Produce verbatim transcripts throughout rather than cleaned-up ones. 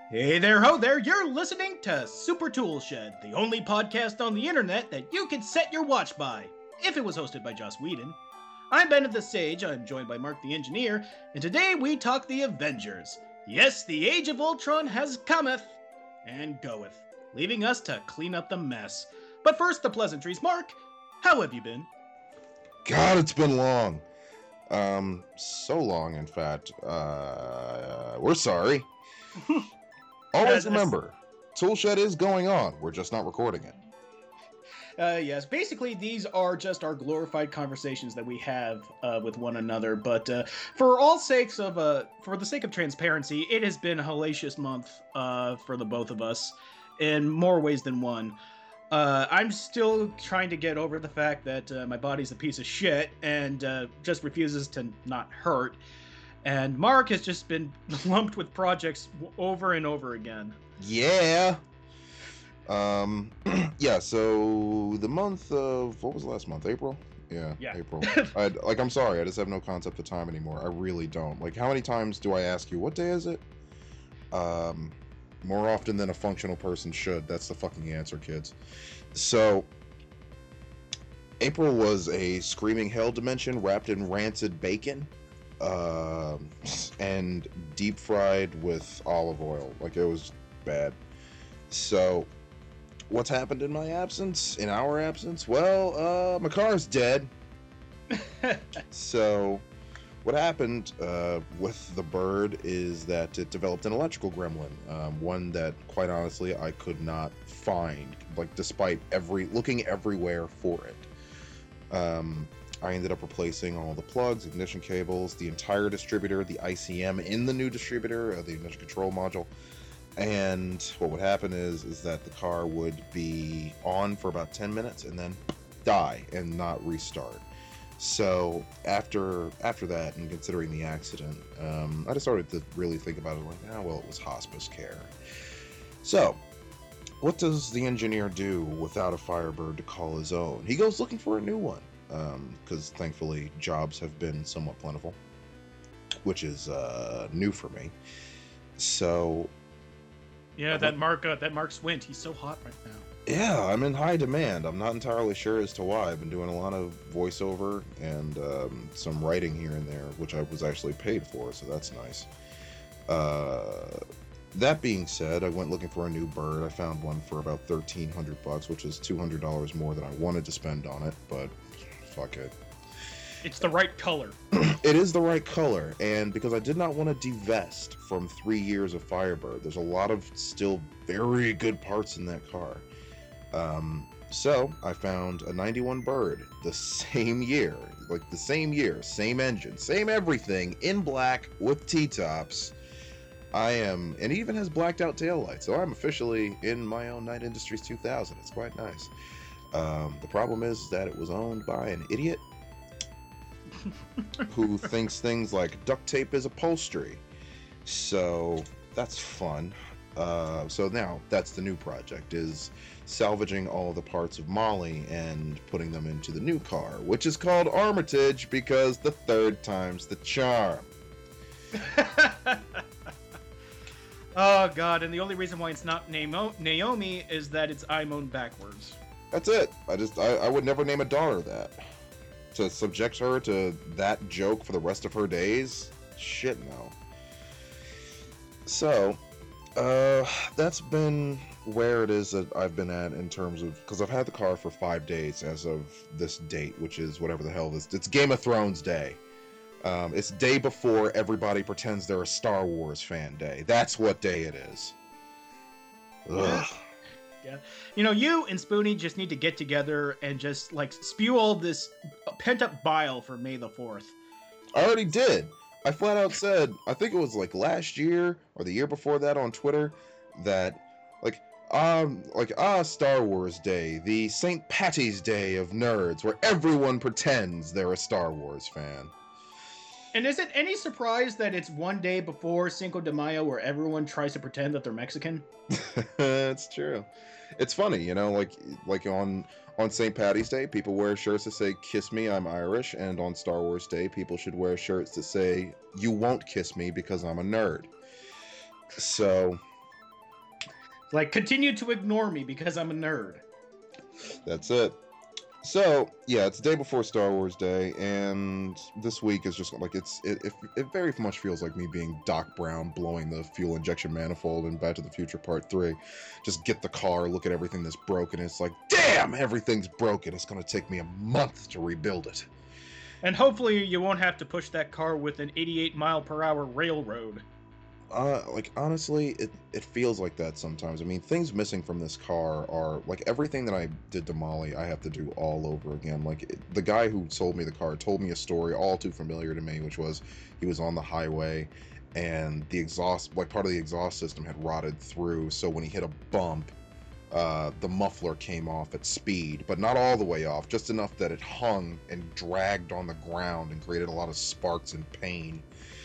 Hey there, ho there, you're listening to Super Tool Shed, the only podcast on the internet that you can set your watch by, if it was hosted by Joss Whedon. I'm Bennett the Sage, I'm joined by Mark the Engineer, and today we talk the Avengers. Yes, the Age of Ultron has cometh and goeth, leaving us to clean up the mess. But first, the pleasantries. Mark, how have you been? God, it's been long. Um, so long, in fact. Uh, we're sorry. Always remember, Toolshed is going on. We're just not recording it. Uh, yes, basically these are just our glorified conversations that we have uh, with one another. But uh, for all sakes of, uh, for the sake of transparency, it has been a hellacious month uh, for the both of us in more ways than one. Uh, I'm still trying to get over the fact that uh, my body's a piece of shit and uh, just refuses to not hurt. And Mark has just been lumped with projects over and over again. Yeah. Um, yeah, so the month of, what was last month? April? Yeah, yeah. April. I, like, I'm sorry, I just have no concept of time anymore. I really don't. Like, how many times do I ask you, what day is it? Um, more often than a functional person should. That's the fucking answer, kids. So, April was a screaming hell dimension wrapped in rancid bacon. Uh, and deep fried with olive oil. Like, it was bad. So, what's happened in my absence? In our absence? Well, uh, my car's dead. So, what happened uh, with the bird is that it developed an electrical gremlin. Um, one that, quite honestly, I could not find. Like, despite every looking everywhere for it. Um... I ended up replacing all the plugs, ignition cables, the entire distributor, the I C M in the new distributor, uh, the ignition control module. And what would happen is, is that the car would be on for about ten minutes and then die and not restart. So after after that, and considering the accident, um, I just started to really think about it like, oh, well, it was hospice care. So what does the engineer do without a Firebird to call his own? He goes looking for a new one. Because um, thankfully jobs have been somewhat plentiful, which is uh, new for me. So, yeah, that Mark, uh, that Mark Swint, he's so hot right now. Yeah, I'm in high demand. I'm not entirely sure as to why. I've been doing a lot of voiceover and um, some writing here and there, which I was actually paid for, so that's nice. Uh, that being said, I went looking for a new bird. I found one for about thirteen hundred bucks, which is two hundred dollars more than I wanted to spend on it, but fuck it. It's the right color. It is the right color, and because I did not want to divest from three years of Firebird, there's a lot of still very good parts in that car. Um, so I found a ninety-one Bird the same year, like the same year, same engine, same everything, in black with T-tops. I am, and it even has blacked out taillights, so I'm officially in my own Night Industries two thousand. It's quite nice. Um, the problem is that it was owned by an idiot who thinks things like duct tape is upholstery. So that's fun. Uh, so now that's the new project, is salvaging all the parts of Molly and putting them into the new car, which is called Armitage because the third time's the charm. Oh god, and the only reason why it's not Naomi is that it's Imon backwards. That's it. I just, I, I would never name a daughter that. To subject her to that joke for the rest of her days? Shit, no. So, uh, that's been where it is that I've been at in terms of, because I've had the car for five days as of this date, which is whatever the hell this, it's Game of Thrones day. Um, it's day before everybody pretends they're a Star Wars fan day. That's what day it is. Ugh. Yeah. You know, you and Spoonie just need to get together and just, like, spew all this pent-up bile for May the fourth. I already did. I flat out said, I think it was, like, last year or the year before that on Twitter, that, like, um, like, ah, Star Wars Day, the Saint Patty's Day of nerds, where everyone pretends they're a Star Wars fan. And is it any surprise that it's one day before Cinco de Mayo where everyone tries to pretend that they're Mexican? It's true. It's funny, you know, like like on on Saint Patty's Day, people wear shirts that say, "Kiss me, I'm Irish," and on Star Wars Day, people should wear shirts that say, "You won't kiss me because I'm a nerd." So, Like, continue to ignore me because I'm a nerd. That's it. So yeah, it's the day before Star Wars Day, and this week is just like it's it, it, it very much feels like me being Doc Brown blowing the fuel injection manifold in Back to the Future Part Three. Just get the car, look at everything that's broken. It's like, damn, everything's broken. It's gonna take me a month to rebuild it. And hopefully you won't have to push that car with an eighty-eight mile per hour railroad. Uh, like honestly, it it feels like that sometimes. I mean, things missing from this car are like everything that I did to Molly, I have to do all over again. Like it, the guy who sold me the car told me a story all too familiar to me, which was he was on the highway and the exhaust, like part of the exhaust system had rotted through. So when he hit a bump, uh, the muffler came off at speed, but not all the way off, just enough that it hung and dragged on the ground and created a lot of sparks and pain.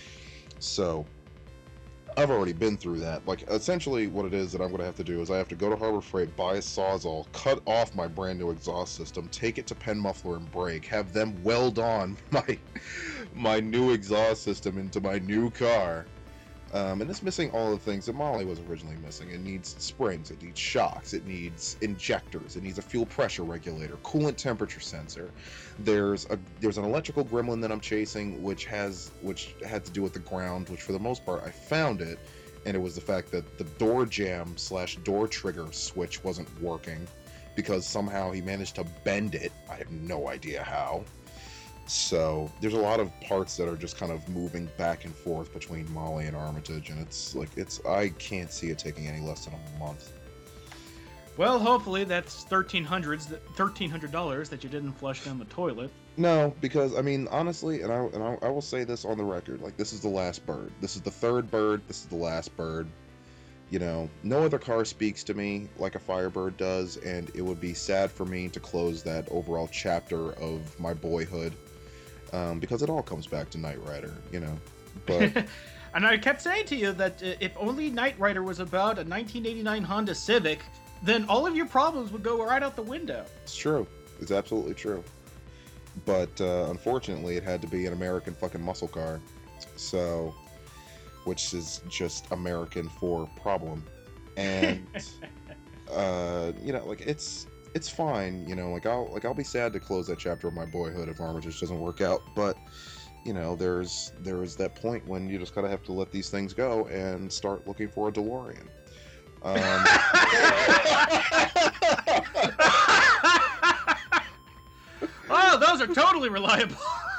So I've already been through that. Like, essentially what it is that I'm going to have to do is I have to go to Harbor Freight, buy a Sawzall, cut off my brand new exhaust system, take it to Penn Muffler and Brake, have them weld on my my new exhaust system into my new car. Um, and it's missing all the things that Molly was originally missing. It needs springs, it needs shocks, it needs injectors, it needs a fuel pressure regulator, coolant temperature sensor. There's a there's an electrical gremlin that I'm chasing, which has which had to do with the ground, which for the most part I found it, and it was the fact that the door jamb slash door trigger switch wasn't working because somehow he managed to bend it. I have no idea how. So there's a lot of parts that are just kind of moving back and forth between Molly and Armitage, and it's like it's I can't see it taking any less than a month. Well, hopefully that's thirteen hundred dollars that you didn't flush down the toilet. No, because I mean honestly, and I and I, I will say this on the record, like this is the last bird. This is the third bird. This is the last bird. You know, no other car speaks to me like a Firebird does, and it would be sad for me to close that overall chapter of my boyhood. Um, because it all comes back to Knight Rider, you know. But and I kept saying to you that uh, if only Knight Rider was about a nineteen eighty-nine Honda Civic, then all of your problems would go right out the window. It's true. It's absolutely true. But uh, unfortunately, it had to be an American fucking muscle car. So, which is just American for problem. And, uh, you know, like it's... It's fine, you know, like I'll like I'll be sad to close that chapter of my boyhood if Armitage doesn't work out, but you know, there's there is that point when you just gotta have to let these things go and start looking for a DeLorean. Um, oh, those are totally reliable.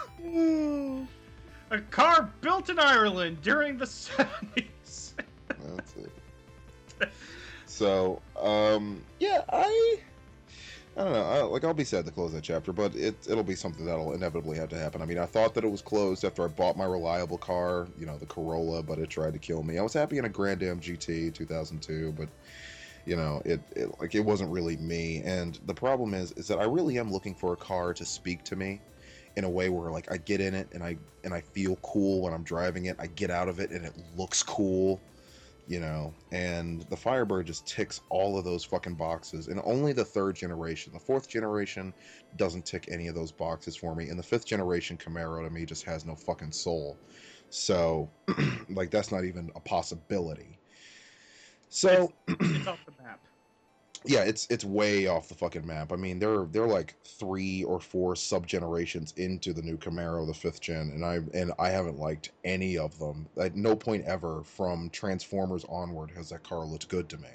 A car built in Ireland during the seventies. That's it. So, um, yeah, I. I don't know. I, like, I'll be sad to close that chapter, but it, it'll be something that'll inevitably have to happen. I mean, I thought that it was closed after I bought my reliable car, you know, the Corolla, but it tried to kill me. I was happy in a Grand Am G T two thousand two, but, you know, it, it like it wasn't really me. And the problem is, is that I really am looking for a car to speak to me in a way where, like, I get in it and I and I feel cool when I'm driving it. I get out of it and it looks cool. You know, and the Firebird just ticks all of those fucking boxes, and only the third generation. The fourth generation doesn't tick any of those boxes for me, and the fifth generation Camaro to me just has no fucking soul. So, like, that's not even a possibility. So, it's, it's off the map. Yeah, it's it's way off the fucking map. I mean, they're they're like three or four sub generations into the new Camaro, the fifth gen, and I and I haven't liked any of them. At no point ever from Transformers onward has that car looked good to me.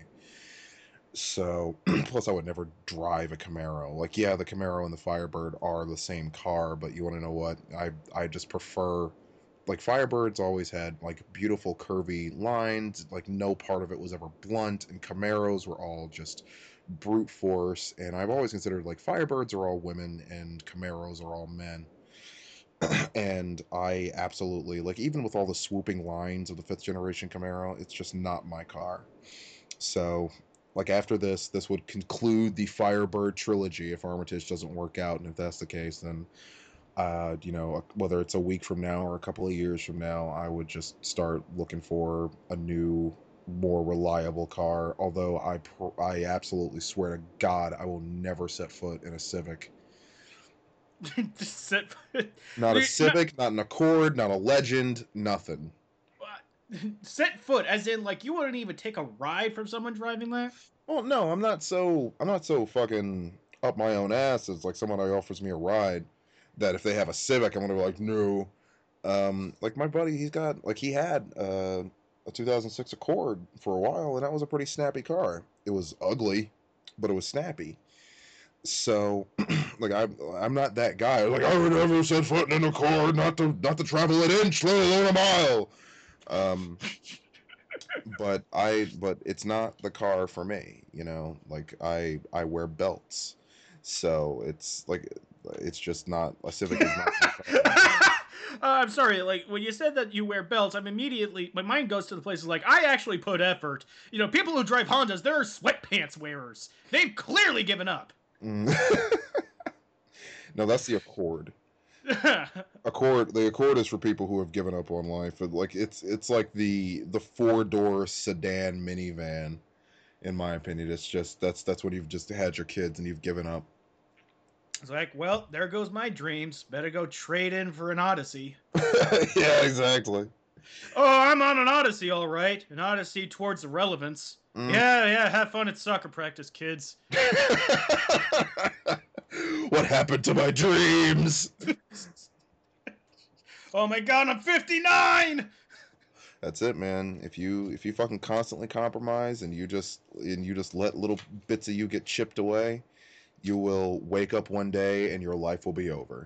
So, plus I would never drive a Camaro. Like, yeah, the Camaro and the Firebird are the same car, but you want to know what? I I just prefer. Like, Firebirds always had, like, beautiful curvy lines. Like, no part of it was ever blunt. And Camaros were all just brute force. And I've always considered, like, Firebirds are all women and Camaros are all men. And I absolutely, like, even with all the swooping lines of the fifth generation Camaro, it's just not my car. So, like, after this, this would conclude the Firebird trilogy if Armitage doesn't work out. And if that's the case, then... Uh, you know, whether it's a week from now or a couple of years from now, I would just start looking for a new, more reliable car. Although I, pr- I absolutely swear to God, I will never set foot in a Civic. Just set foot. Not a Civic, not an Accord, not a Legend, nothing. Set foot, as in like you wouldn't even take a ride from someone driving that? Well, no, I'm not so I'm not so fucking up my own ass as like someone who offers me a ride that if they have a Civic, I'm gonna be like, no. Um, like my buddy, he's got like he had uh, a two thousand six Accord for a while, and that was a pretty snappy car. It was ugly, but it was snappy. So, like I'm I'm not that guy. Like I would never set foot in a Accord, not to not to travel an inch, let alone a mile. Um, but I but it's not the car for me, you know. Like I I wear belts, so it's like it's just not a Civic is not. uh, I'm sorry. Like when you said that you wear belts, I'm immediately my mind goes to the places like I actually put effort. You know, people who drive Hondas, they're sweatpants wearers. They've clearly given up. Mm. No, that's the Accord. Accord. The Accord is for people who have given up on life. Like it's it's like the the four door sedan minivan. In my opinion, it's just that's that's when you've just had your kids and you've given up. It's like, well, there goes my dreams. Better go trade in for an Odyssey. Yeah, exactly. Oh, I'm on an Odyssey, all right. An Odyssey towards irrelevance. Mm. Yeah, yeah. Have fun at soccer practice, kids. What happened to my dreams? Oh my God, I'm fifty-nine. That's it, man. If you if you fucking constantly compromise and you just and you just let little bits of you get chipped away, you will wake up one day and your life will be over.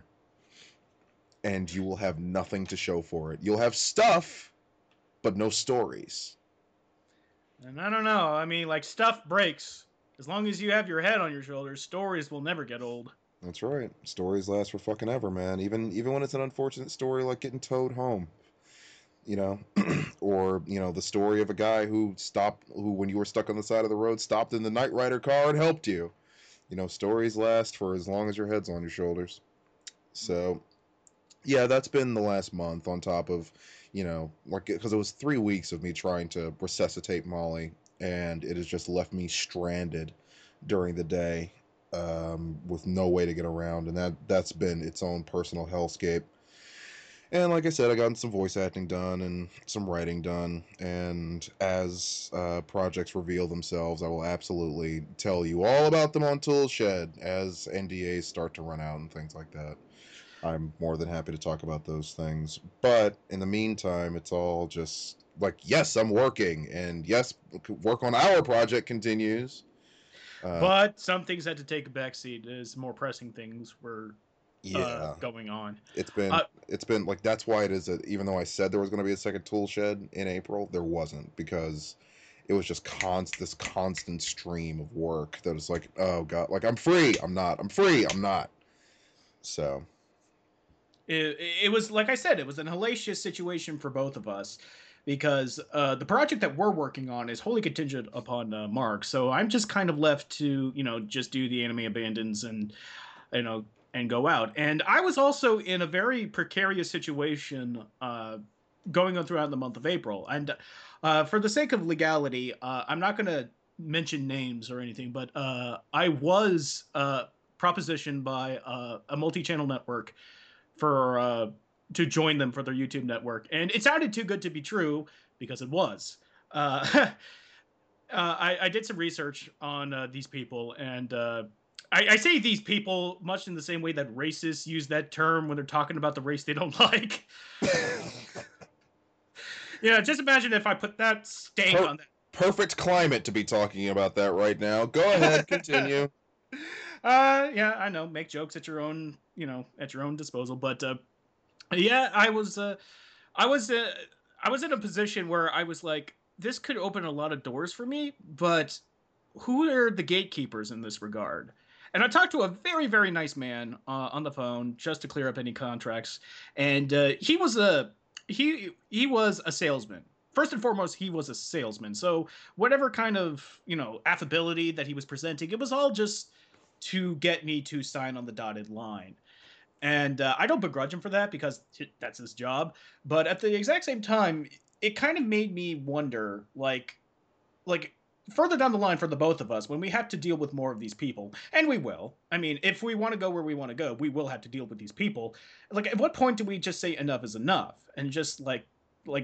And you will have nothing to show for it. You'll have stuff, but no stories. And I don't know. I mean, like, stuff breaks. As long as you have your head on your shoulders, stories will never get old. That's right. Stories last for fucking ever, man. Even even when it's an unfortunate story like getting towed home. You know, or, you know, the story of a guy who stopped, who when you were stuck on the side of the road, stopped in the Knight Rider car and helped you. You know, stories last for as long as your head's on your shoulders. So, yeah, that's been the last month on top of, you know, like, because it was three weeks of me trying to resuscitate Molly, and it has just left me stranded during the day um, with no way to get around, and that, that's been its own personal hellscape. And like I said, I got some voice acting done and some writing done. And as uh, projects reveal themselves, I will absolutely tell you all about them on Toolshed as N D As start to run out and things like that. I'm more than happy to talk about those things. But in the meantime, it's all just like, yes, I'm working. And yes, work on our project continues. Uh, but some things had to take a backseat as more pressing things were yeah uh, going on. It's been uh, it's been like that's why it is that even though I said there was going to be a second Toolshed in April, there wasn't, because it was just const this constant stream of work that was like, oh god, like I'm free, I'm not, I'm free, I'm not. So it, it was like I said, it was an hellacious situation for both of us, because uh, the project that we're working on is wholly contingent upon uh, Mark. So I'm just kind of left to, you know, just do the Anime Abandons and, you know, and go out. And I was also in a very precarious situation uh, going on throughout the month of April. And uh, for the sake of legality, uh, I'm not going to mention names or anything, but uh, I was uh, propositioned by uh, a multi-channel network for uh, to join them for their YouTube network. And it sounded too good to be true, because it was. Uh, uh, I, I did some research on uh, these people, and uh, I, I say these people much in the same way that racists use that term when they're talking about the race they don't like. Yeah, just imagine if I put that stank per- on that. Perfect climate to be talking about that right now. Go ahead, continue. Uh, yeah, I know. Make jokes at your own, you know, at your own disposal. But uh, yeah, I was, uh, I was, uh, I was in a position where I was like, this could open a lot of doors for me, but who are the gatekeepers in this regard? And I talked to a very, very nice man uh, on the phone just to clear up any contracts, and uh, he was a he he was a salesman. First and foremost, he was a salesman. So whatever kind of, you know, affability that he was presenting, it was all just to get me to sign on the dotted line. And uh, I don't begrudge him for that, because that's his job. But at the exact same time, it kind of made me wonder, like, like further down the line for the both of us, when we have to deal with more of these people, and we will. I mean, if we want to go where we want to go, we will have to deal with these people. Like, at what point do we just say enough is enough and just like, like,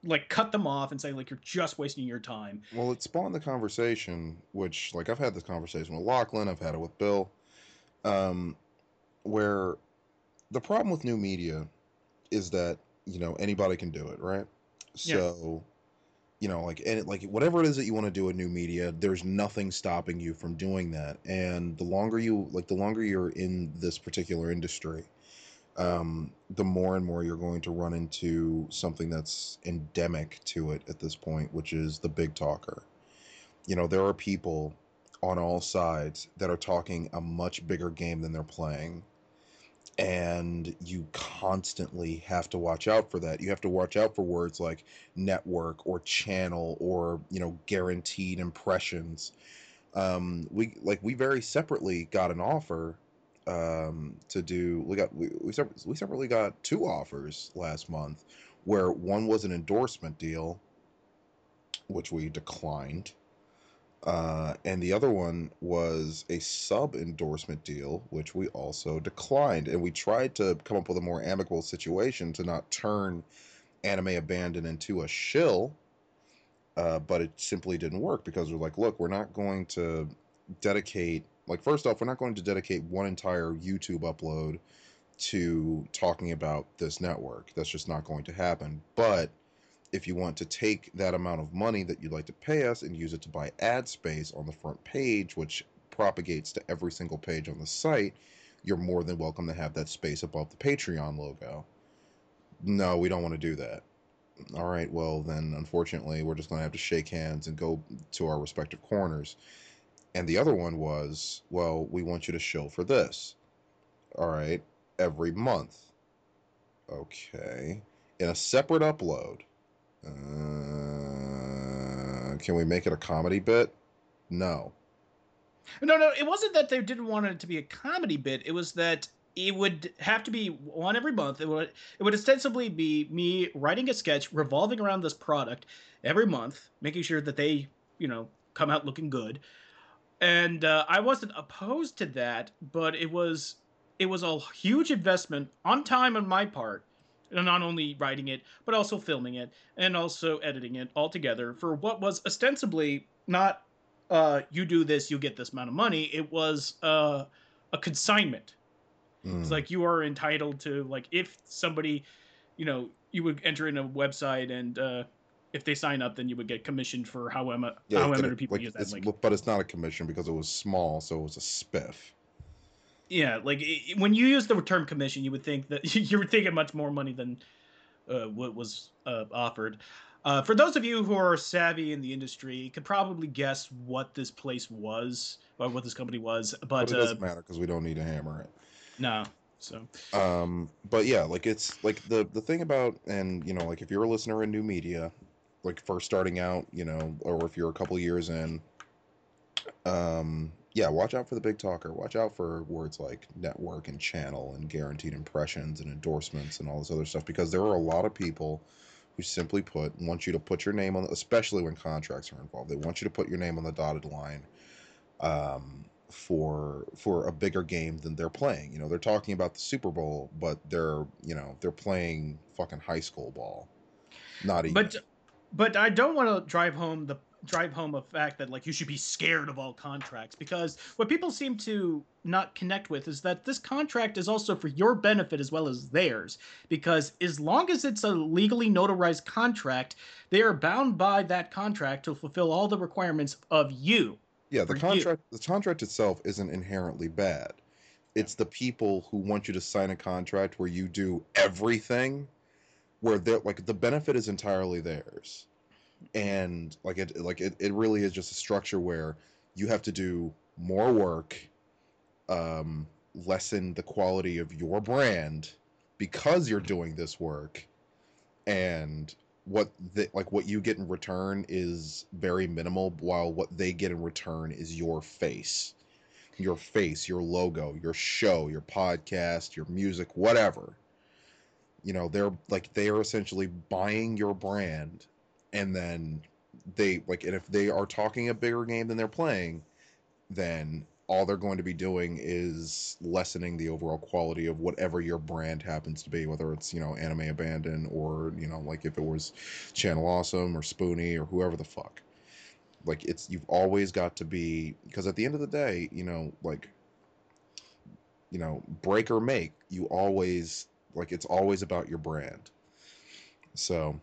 like cut them off and say like you're just wasting your time. Well, it spawned the conversation, which like I've had this conversation with Lachlan, I've had it with Bill, um, where the problem with new media is that you know anybody can do it, right? Yeah. So you know, like and it, like whatever it is that you want to do in new media, there's nothing stopping you from doing that. And the longer you like, the longer you're in this particular industry, um, the more and more you're going to run into something that's endemic to it at this point, which is the big talker. You know, there are people on all sides that are talking a much bigger game than they're playing. And you constantly have to watch out for that. You have to watch out for words like network or channel or, you know, guaranteed impressions. Um, we like we very separately got an offer um, to do. We got we we, separ- we separately got two offers last month, where one was an endorsement deal, which we declined, uh, and the other one was a sub endorsement deal, which we also declined. And we tried to come up with a more amicable situation to not turn Anime Abandon into a shill, uh, but it simply didn't work because we're like, look, we're not going to dedicate, like, first off, we're not going to dedicate one entire YouTube upload to talking about this network. That's just not going to happen. But if you want to take that amount of money that you'd like to pay us and use it to buy ad space on the front page, which propagates to every single page on the site, you're more than welcome to have that space above the Patreon logo. No, we don't want to do that. All right, well, then unfortunately, we're just going to have to shake hands and go to our respective corners. And the other one was, well, we want you to show for this. All right, every month. Okay. In a separate upload. Uh, can we make it a comedy bit? No. No, no, it wasn't that they didn't want it to be a comedy bit. It was that it would have to be one every month. It would it would ostensibly be me writing a sketch revolving around this product every month, making sure that they, you know, come out looking good. And uh, I wasn't opposed to that, but it was it was a huge investment on time on my part, and not only writing it but also filming it and also editing it all together for what was ostensibly not uh, you do this, you get this amount of money. It was uh, a consignment. It's Mm. like you are entitled to like if somebody, you know, you would enter in a website and uh, if they sign up, then you would get commissioned for however Yeah, get however it. many people Like use that it's, link. but it's not a commission because it was small, so it was a spiff. Yeah, like it, when you use the term commission, you would think that you were thinking much more money than uh, what was uh, offered. Uh, for those of you who are savvy in the industry, you could probably guess what this place was or what this company was, But but it uh, doesn't matter because we don't need to hammer it. no. So Um, but yeah, like it's like the the thing about, and you know, like if you're a listener in new media, like first starting out, you know, or if you're a couple years in, um, yeah, watch out for the big talker. Watch out for words like network and channel and guaranteed impressions and endorsements and all this other stuff because there are a lot of people who simply put want you to put your name on, especially when contracts are involved. They want you to put your name on the dotted line. Um, for for a bigger game than they're playing. You know, they're talking about the Super Bowl, but they're you know they're playing fucking high school ball. Not even. but but I don't want to drive home the drive home a fact that like you should be scared of all contracts because what people seem to not connect with is that this contract is also for your benefit as well as theirs because as long as it's a legally notarized contract, they are bound by that contract to fulfill all the requirements of you Yeah, the for you. contract the contract itself isn't inherently bad. Yeah. It's the people who want you to sign a contract where you do everything, where they're like the benefit is entirely theirs, and like it like it, it really is just a structure where you have to do more work, um, lessen the quality of your brand because you're doing this work, and what they, like what you get in return is very minimal, while what they get in return is your face, your face, your logo, your show, your podcast, your music, whatever. You know, they're like they are essentially buying your brand, and then they like, and if they are talking a bigger game than they're playing, then all they're going to be doing is lessening the overall quality of whatever your brand happens to be, whether it's, you know, Anime Abandon or, you know, like if it was Channel Awesome or Spoonie or whoever the fuck. Like, it's, you've always got to be, because at the end of the day, you know, like, you know, break or make, you always, like, it's always about your brand. So.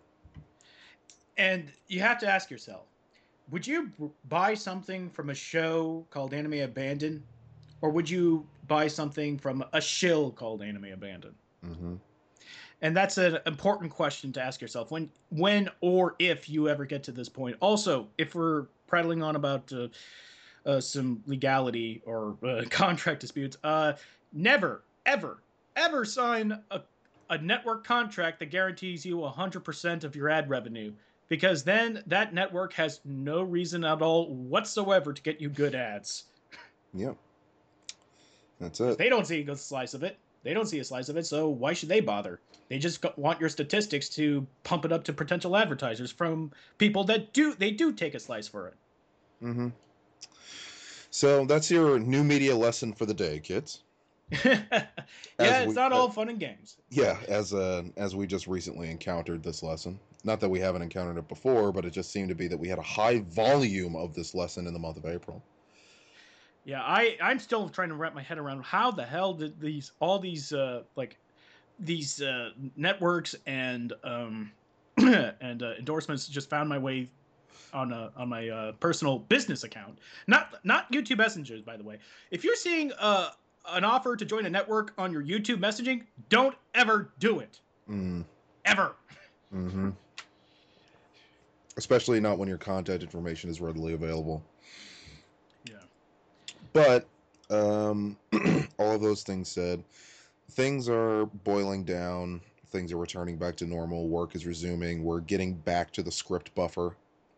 And you have to ask yourself, would you buy something from a show called Anime Abandon, or would you buy something from a shill called Anime Abandon? Mm-hmm. And that's an important question to ask yourself when, when or if you ever get to this point. Also, if we're prattling on about uh, uh, some legality or uh, contract disputes, uh, never, ever, ever sign a, a network contract that guarantees you one hundred percent of your ad revenue, because then that network has no reason at all whatsoever to get you good ads. Yep. That's it. They don't see a slice of it. They don't see a slice of it, so why should they bother? They just want your statistics to pump it up to potential advertisers from people that do they do take a slice for it. Mm-hmm. So that's your new media lesson for the day, kids. yeah, As it's we- not uh, all fun and games. Yeah, as uh, as we just recently encountered this lesson. Not that we haven't encountered it before, but it just seemed to be that we had a high volume of this lesson in the month of April. Yeah, I I'm still trying to wrap my head around how the hell did these all these uh like these uh networks and um and uh, endorsements just found my way on a on my uh, personal business account. Not not YouTube messengers, by the way. If you're seeing uh an offer to join a network on your YouTube messaging, don't ever do it. Mm. Ever. Mm-hmm. Especially not when your contact information is readily available. Yeah. But um, all of those things said, things are boiling down. Things are returning back to normal. Work is resuming. We're getting back to the script buffer.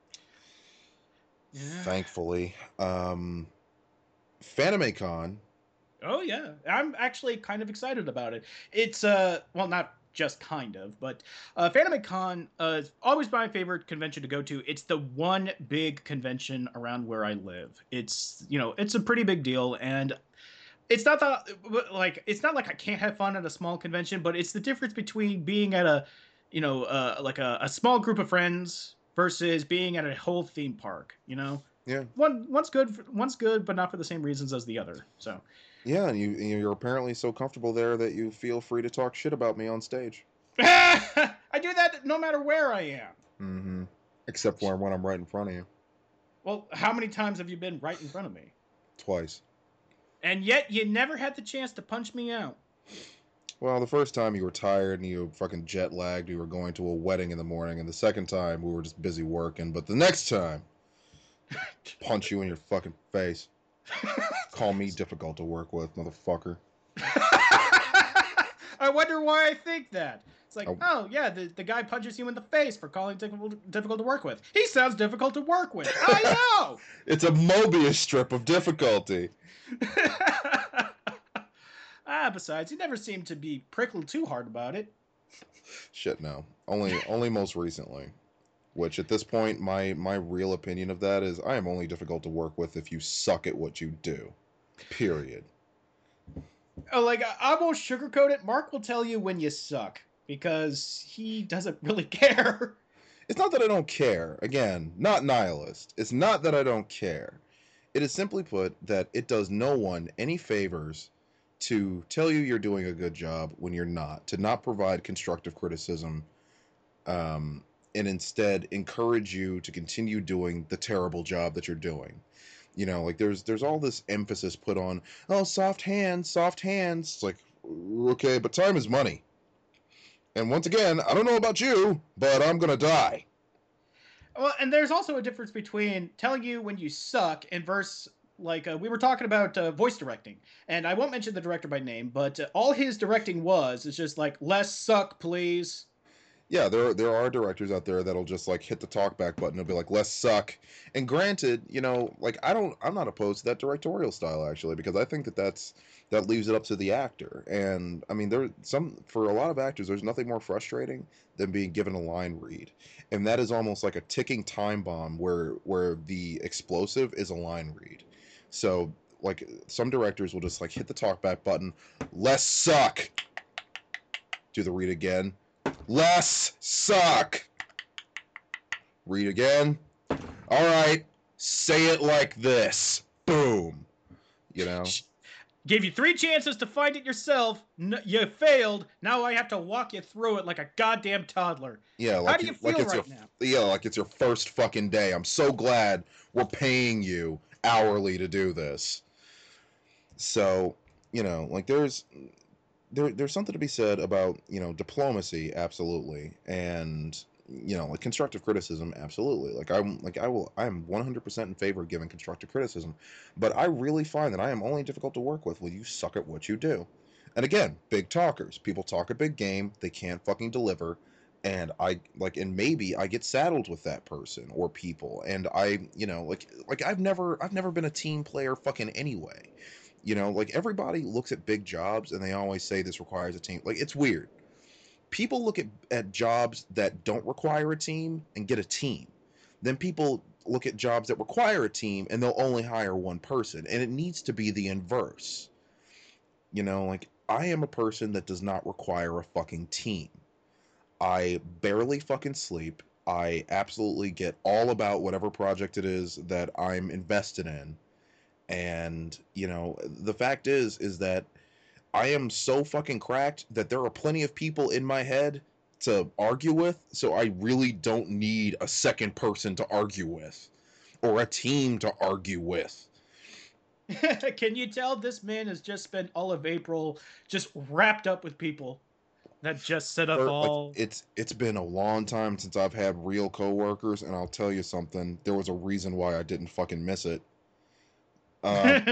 Yeah. Thankfully. Um, FanimeCon. Oh yeah, I'm actually kind of excited about it. It's uh, well, not just kind of, but uh, FanimeCon uh, is always my favorite convention to go to. It's the one big convention around where I live. It's you know, it's a pretty big deal, and it's not that like it's not like I can't have fun at a small convention, but it's the difference between being at a, you know, uh, like a, a small group of friends versus being at a whole theme park. You know, Yeah. one one's good, for, one's good, but not for the same reasons as the other. So. Yeah, and you you're apparently so comfortable there that you feel free to talk shit about me on stage. I do that no matter where I am. Mm-hmm. Except for when I'm right in front of you. Well, how many times have you been right in front of me? Twice. And yet you never had the chance to punch me out. Well, the first time you were tired and you were fucking jet lagged. You were going to a wedding in the morning, and the second time we were just busy working. But the next time, punch you in your fucking face. Call me difficult to work with, motherfucker. I wonder why I think that. It's like, Oh. oh, yeah, the, the guy punches you in the face for calling difficult, difficult to work with. He sounds difficult to work with. I know! It's a Mobius strip of difficulty. ah, besides, you never seem to be prickled too hard about it. Shit, no. Only, only most recently. Which, at this point, my, my real opinion of that is I am only difficult to work with if you suck at what you do. Period. Oh, like, I won't sugarcoat it. Mark will tell you when you suck, because he doesn't really care. It's not that I don't care. Again, not nihilist. It's not that I don't care. It is simply put that it does no one any favors to tell you you're doing a good job when you're not, to not provide constructive criticism, um, and instead encourage you to continue doing the terrible job that you're doing. You know, like there's there's all this emphasis put on, oh, soft hands, soft hands. It's like, okay, but time is money. And once again, I don't know about you, but I'm gonna die. Well, and there's also a difference between telling you when you suck and versus, like, uh, we were talking about uh, voice directing. And I won't mention the director by name, but uh, all his directing was is just like, less suck, please. Yeah, there there are directors out there that'll just like hit the talkback button and be like, "Let's suck." And granted, you know, like I don't, I'm not opposed to that directorial style actually, because I think that that's that leaves it up to the actor. And I mean, there some for a lot of actors, there's nothing more frustrating than being given a line read, and that is almost like a ticking time bomb where where the explosive is a line read. So like some directors will just like hit the talkback button, less suck. Do the read again. Less suck. Read again. All right, say it like this. Boom. You know? Gave you three chances to find it yourself. N- you failed. Now I have to walk you through it like a goddamn toddler. Yeah, like How do you it, feel like it's right your, now? Yeah, like it's your first fucking day. I'm so glad we're paying you hourly to do this. So, you know, like there's there there's something to be said about, you know, diplomacy, absolutely, and you know, like constructive criticism, absolutely. Like I'm like I will I'm one hundred percent in favor of giving constructive criticism, but I really find that I am only difficult to work with when you suck at what you do. And again, big talkers. People talk a big game, they can't fucking deliver, and I like and maybe I get saddled with that person or people, and I, you know, like like I've never I've never been a team player fucking anyway. You know, like everybody looks at big jobs and they always say this requires a team. Like it's weird. People look at, at jobs that don't require a team and get a team. Then people look at jobs that require a team and they'll only hire one person. And it needs to be the inverse. You know, like I am a person that does not require a fucking team. I barely fucking sleep. I absolutely get all about whatever project it is that I'm invested in. And, you know, the fact is, is that I am so fucking cracked that there are plenty of people in my head to argue with, so I really don't need a second person to argue with or a team to argue with. Can you tell this man has just spent all of April just wrapped up with people that just set up For, like all... it's it's been a long time since I've had real coworkers, and I'll tell you something, there was a reason why I didn't fucking miss it. Um,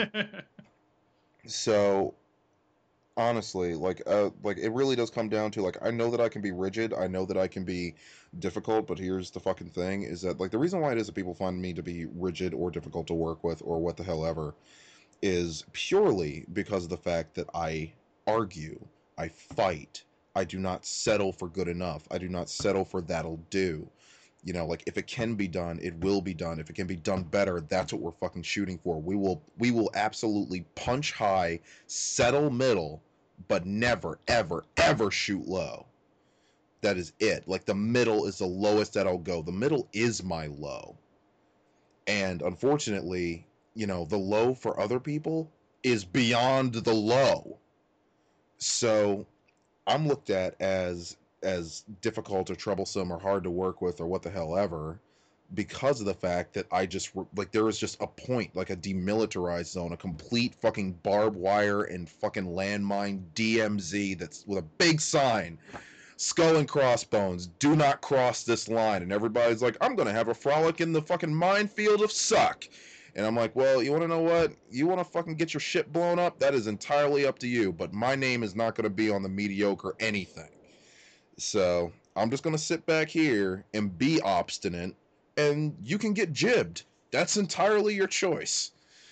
so honestly, like uh like it really does come down to, like, I know that I can be rigid, I know that I can be difficult, but here's the fucking thing, is that like the reason why it is that people find me to be rigid or difficult to work with or what the hell ever is purely because of the fact that I argue, I fight, I do not settle for good enough, I do not settle for that'll do. You know, like if it can be done, it will be done. If it can be done better, that's what we're fucking shooting for. We will we will absolutely punch high, settle middle, but never ever ever shoot low. That is it. Like the middle is the lowest that I'll go. The middle is my low. And unfortunately, you know, the low for other people is beyond the low. So I'm looked at as as difficult or troublesome or hard to work with or what the hell ever because of the fact that I just like there is just a point, like a demilitarized zone, a complete fucking barbed wire and fucking landmine D M Z that's with a big sign, skull and crossbones, do not cross this line, and everybody's like, I'm gonna have a frolic in the fucking minefield of suck. And I'm like, well, you want to know what? You want to fucking get your shit blown up? That is entirely up to you. But my name is not going to be on the mediocre anything. So I'm just going to sit back here and be obstinate, and you can get jibbed. That's entirely your choice.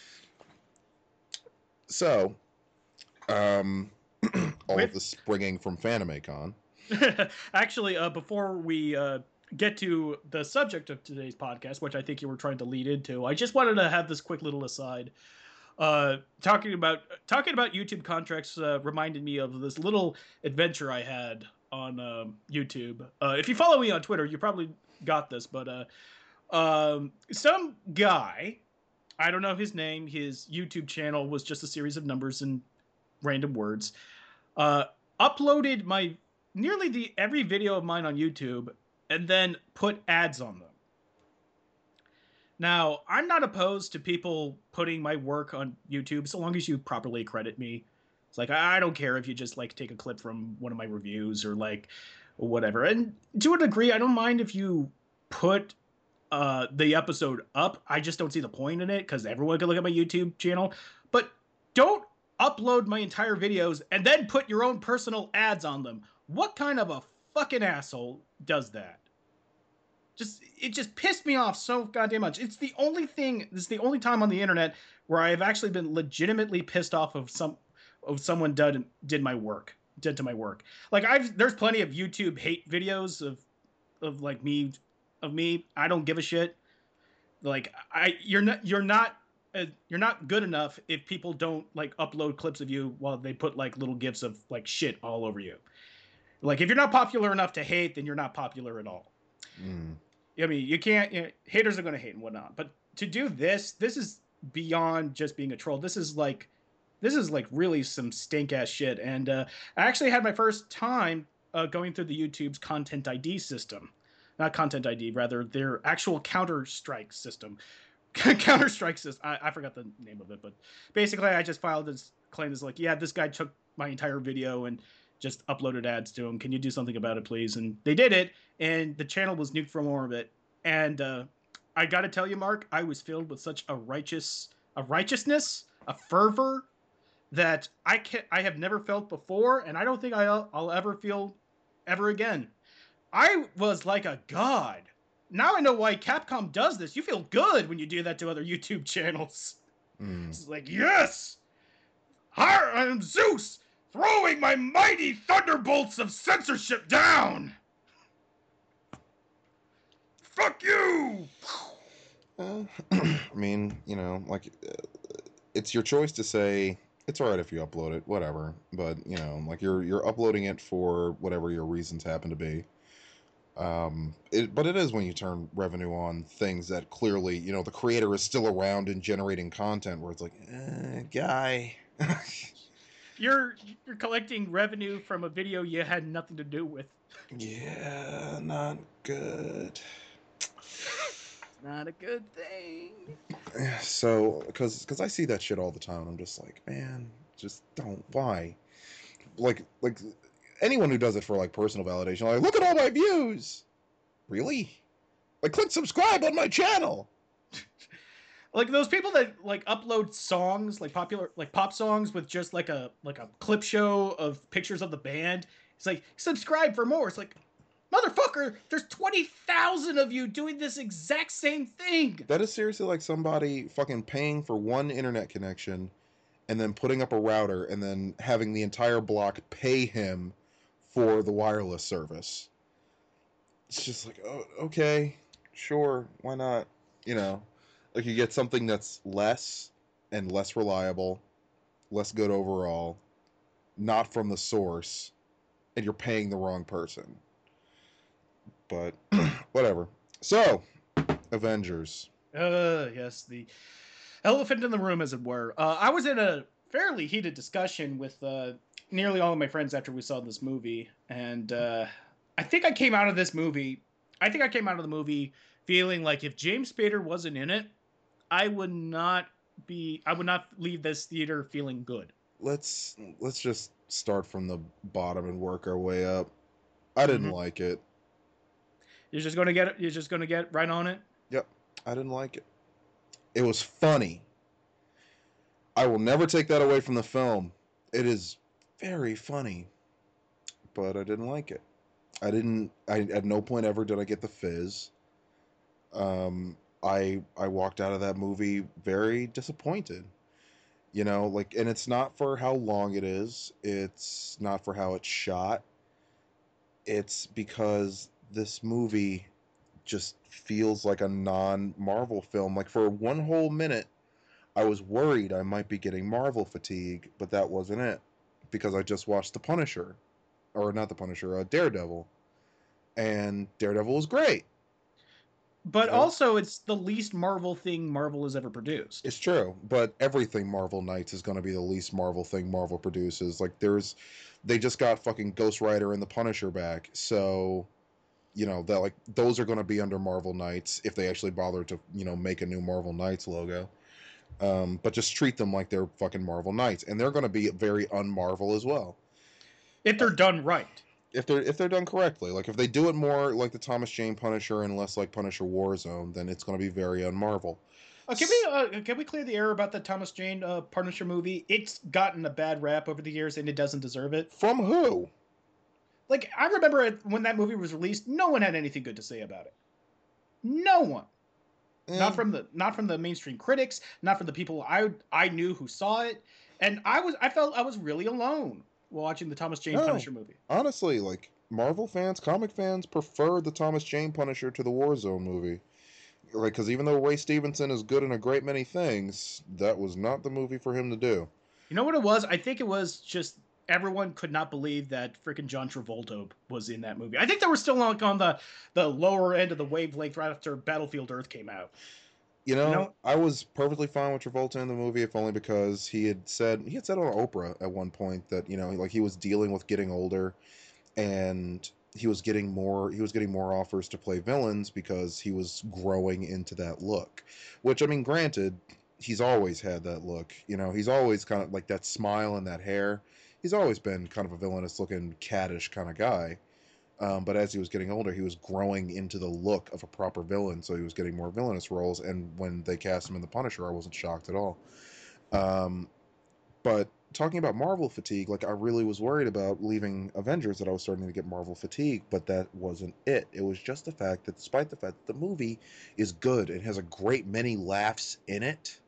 So, um, all With... of this springing from FanimeCon. Actually, uh, before we uh, get to the subject of today's podcast, which I think you were trying to lead into, I just wanted to have this quick little aside. Uh, talking about talking about YouTube contracts uh, reminded me of this little adventure I had on um, YouTube. Uh, if you follow me on Twitter, you probably got this, but uh, um, some guy, I don't know his name, his YouTube channel was just a series of numbers and random words, uh, uploaded my nearly the every video of mine on YouTube and then put ads on them. Now, I'm not opposed to people putting my work on YouTube so long as you properly credit me. It's like, I don't care if you just like take a clip from one of my reviews or like whatever. And to a degree, I don't mind if you put uh, the episode up. I just don't see the point in it because everyone can look at my YouTube channel. But don't upload my entire videos and then put your own personal ads on them. What kind of a fucking asshole does that? Just it just pissed me off so goddamn much. It's the only thing. This is the only time on the internet where I have actually been legitimately pissed off of some of someone did did my work, did to my work. Like I've there's plenty of YouTube hate videos of of like me of me. I don't give a shit. Like I you're not you're not uh, you're not good enough if people don't like upload clips of you while they put like little gifs of like shit all over you. Like if you're not popular enough to hate, then you're not popular at all. Mm. I mean, you can't. You know, haters are going to hate and whatnot, but to do this, this is beyond just being a troll. This is like, this is like really some stink ass shit. And uh, I actually had my first time uh, going through the YouTube's Content I D system, not Content I D, rather their actual Counter Strike system. Counter Strike system. I, I forgot the name of it, but basically, I just filed this claim as like, yeah, this guy took my entire video and just uploaded ads to him. Can you do something about it, please? And they did it, and the channel was nuked from orbit. And uh, I got to tell you, Mark, I was filled with such a righteous, a righteousness, a fervor that I can I have never felt before, and I don't think I'll, I'll ever feel ever again. I was like a god. Now I know why Capcom does this. You feel good when you do that to other YouTube channels. Mm. It's like, yes, I am Zeus, throwing my mighty thunderbolts of censorship down. Fuck you. Uh, I mean, you know, like, uh, it's your choice to say it's all right if you upload it, whatever. But you know, like you're you're uploading it for whatever your reasons happen to be. Um, it, but it is when you turn revenue on things that clearly, you know, the creator is still around and generating content where it's like, eh, guy. You're you're collecting revenue from a video you had nothing to do with. Yeah, not good. Not a good thing. So, because because I see that shit all the time, I'm just like, man, just don't. Why? Like like anyone who does it for like personal validation, like, look at all my views. Really? Like, click subscribe on my channel. Like those people that like upload songs, like popular like pop songs with just like a like a clip show of pictures of the band. It's like, subscribe for more. It's like, motherfucker, there's twenty thousand of you doing this exact same thing. That is seriously like somebody fucking paying for one internet connection and then putting up a router and then having the entire block pay him for the wireless service. It's just like, oh, okay, sure, why not? You know, like you get something that's less and less reliable, less good overall, not from the source, and you're paying the wrong person. But whatever. So, Avengers. Uh, yes, the elephant in the room, as it were. Uh, I was in a fairly heated discussion with uh, nearly all of my friends after we saw this movie, and uh, I think I came out of this movie. I think I came out of the movie feeling like if James Spader wasn't in it, I would not be. I would not leave this theater feeling good. Let's let's just start from the bottom and work our way up. I didn't Mhm. like it. You're just gonna get it. You're just gonna get right on it. Yep, I didn't like it. It was funny. I will never take that away from the film. It is very funny, but I didn't like it. I didn't. I at no point ever did I get the fizz. Um, I I walked out of that movie very disappointed. You know, like, and it's not for how long it is. It's not for how it's shot. It's because this movie just feels like a non-Marvel film. Like for one whole minute, I was worried I might be getting Marvel fatigue, but that wasn't it because I just watched The Punisher, or not The Punisher, uh, Daredevil, and Daredevil was great. But You know? also, it's the least Marvel thing Marvel has ever produced. It's true, but everything Marvel Knights is going to be the least Marvel thing Marvel produces. Like there's, they just got fucking Ghost Rider and the Punisher back, so you know that like those are going to be under Marvel Knights if they actually bother to you know make a new Marvel Knights logo. Um, but just treat them like they're fucking Marvel Knights, and they're going to be very un-Marvel as well. If they're done right. If they're if they're done correctly, like if they do it more like the Thomas Jane Punisher and less like Punisher Warzone, then it's going to be very un-Marvel. Uh, can we uh, can we clear the air about the Thomas Jane uh, Punisher movie? It's gotten a bad rap over the years, and it doesn't deserve it. From who? Like I remember it, when that movie was released, no one had anything good to say about it. No one. Eh, Not from the not from the mainstream critics, not from the people I I knew who saw it, and I was I felt I was really alone watching the Thomas Jane No. Punisher movie. honestly, like Marvel fans, comic fans prefer the Thomas Jane Punisher to the Warzone movie. like because even though Ray Stevenson is good in a great many things, that was not the movie for him to do. You know what it was? I think it was just everyone could not believe that freaking John Travolta was in that movie. I think they were still like on the the lower end of the wavelength right after Battlefield Earth came out. You You know, know? I was perfectly fine with Travolta in the movie, if only because he had said he had said on Oprah at one point that you know, like he was dealing with getting older, and he was getting more he was getting more offers to play villains because he was growing into that look. Which I mean, granted, he's always had that look. You know, he's always kind of like that smile and that hair. He's always been kind of a villainous looking caddish kind of guy. Um, but as he was getting older, he was growing into the look of a proper villain, so he was getting more villainous roles. And when they cast him in The Punisher, I wasn't shocked at all. Um, but talking about Marvel fatigue, like I really was worried about leaving Avengers that I was starting to get Marvel fatigue, but that wasn't it. It was just the fact that despite the fact that the movie is good and has a great many laughs in it,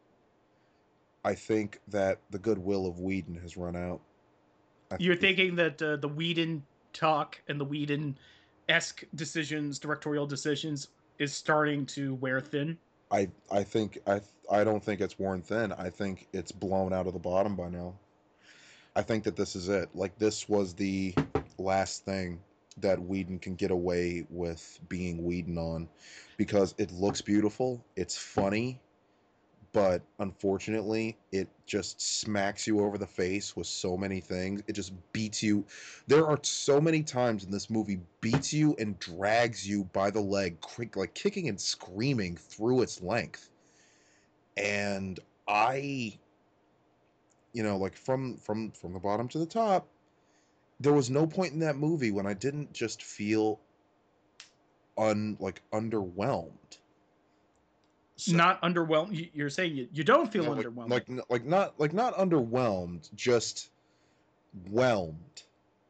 I think that the goodwill of Whedon has run out. I You're think thinking that uh, the Whedon talk and the Whedon esque decisions, directorial decisions, is starting to wear thin. I I think I I don't think it's worn thin. I think it's blown out of the bottom by now. I think that this is it. Like this was the last thing that Whedon can get away with being Whedon on, because it looks beautiful, it's funny, but unfortunately, it just smacks you over the face with so many things. It just beats you. There are so many times in this movie beats you and drags you by the leg, like kicking and screaming through its length. And I, you know, like from from from the bottom to the top, there was no point in that movie when I didn't just feel un like underwhelmed. So, Not underwhelmed. You're saying you, you don't feel no, like underwhelmed. like like not like not underwhelmed, just whelmed.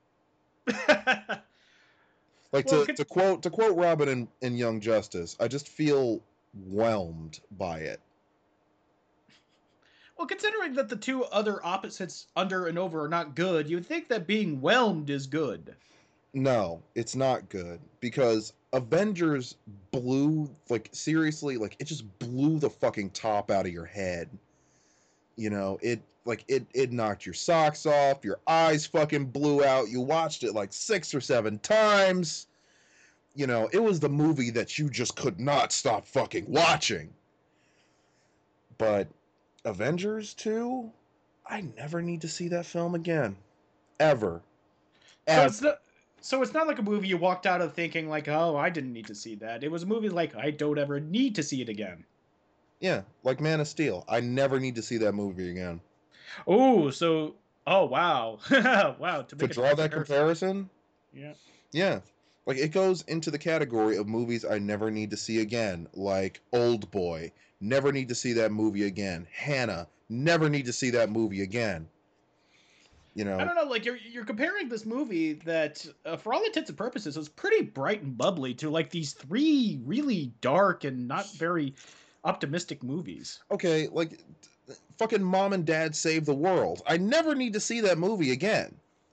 Like well, to, con- to quote to quote Robin in, in Young Justice, I just feel whelmed by it. well, considering that the two other opposites under and over are not good, you'd think that being whelmed is good. No, it's not good because Avengers blew like seriously, like it just blew the fucking top out of your head. You know, it like it it knocked your socks off, your eyes fucking blew out. You watched it like six or seven times. You know, it was the movie that you just could not stop fucking watching. But Avengers two, I never need to see that film again. Ever. So Ever. it's not. So it's not like a movie you walked out of thinking like, "Oh, I didn't need to see that." It was a movie like, "I don't ever need to see it again." Yeah, like Man of Steel. I never need to see that movie again. Oh, so oh wow, wow. To To make a draw direct that comparison, comparison, yeah. yeah. Like it goes into the category of movies I never need to see again, like Old Boy. Never need to see that movie again. Hannah. Never need to see that movie again. You I know, don't know. Like you're you're comparing this movie that, uh, for all intents and purposes, was pretty bright and bubbly to like these three really dark and not very optimistic movies. okay, like fucking Mom and Dad Save the World. I never need to see that movie again.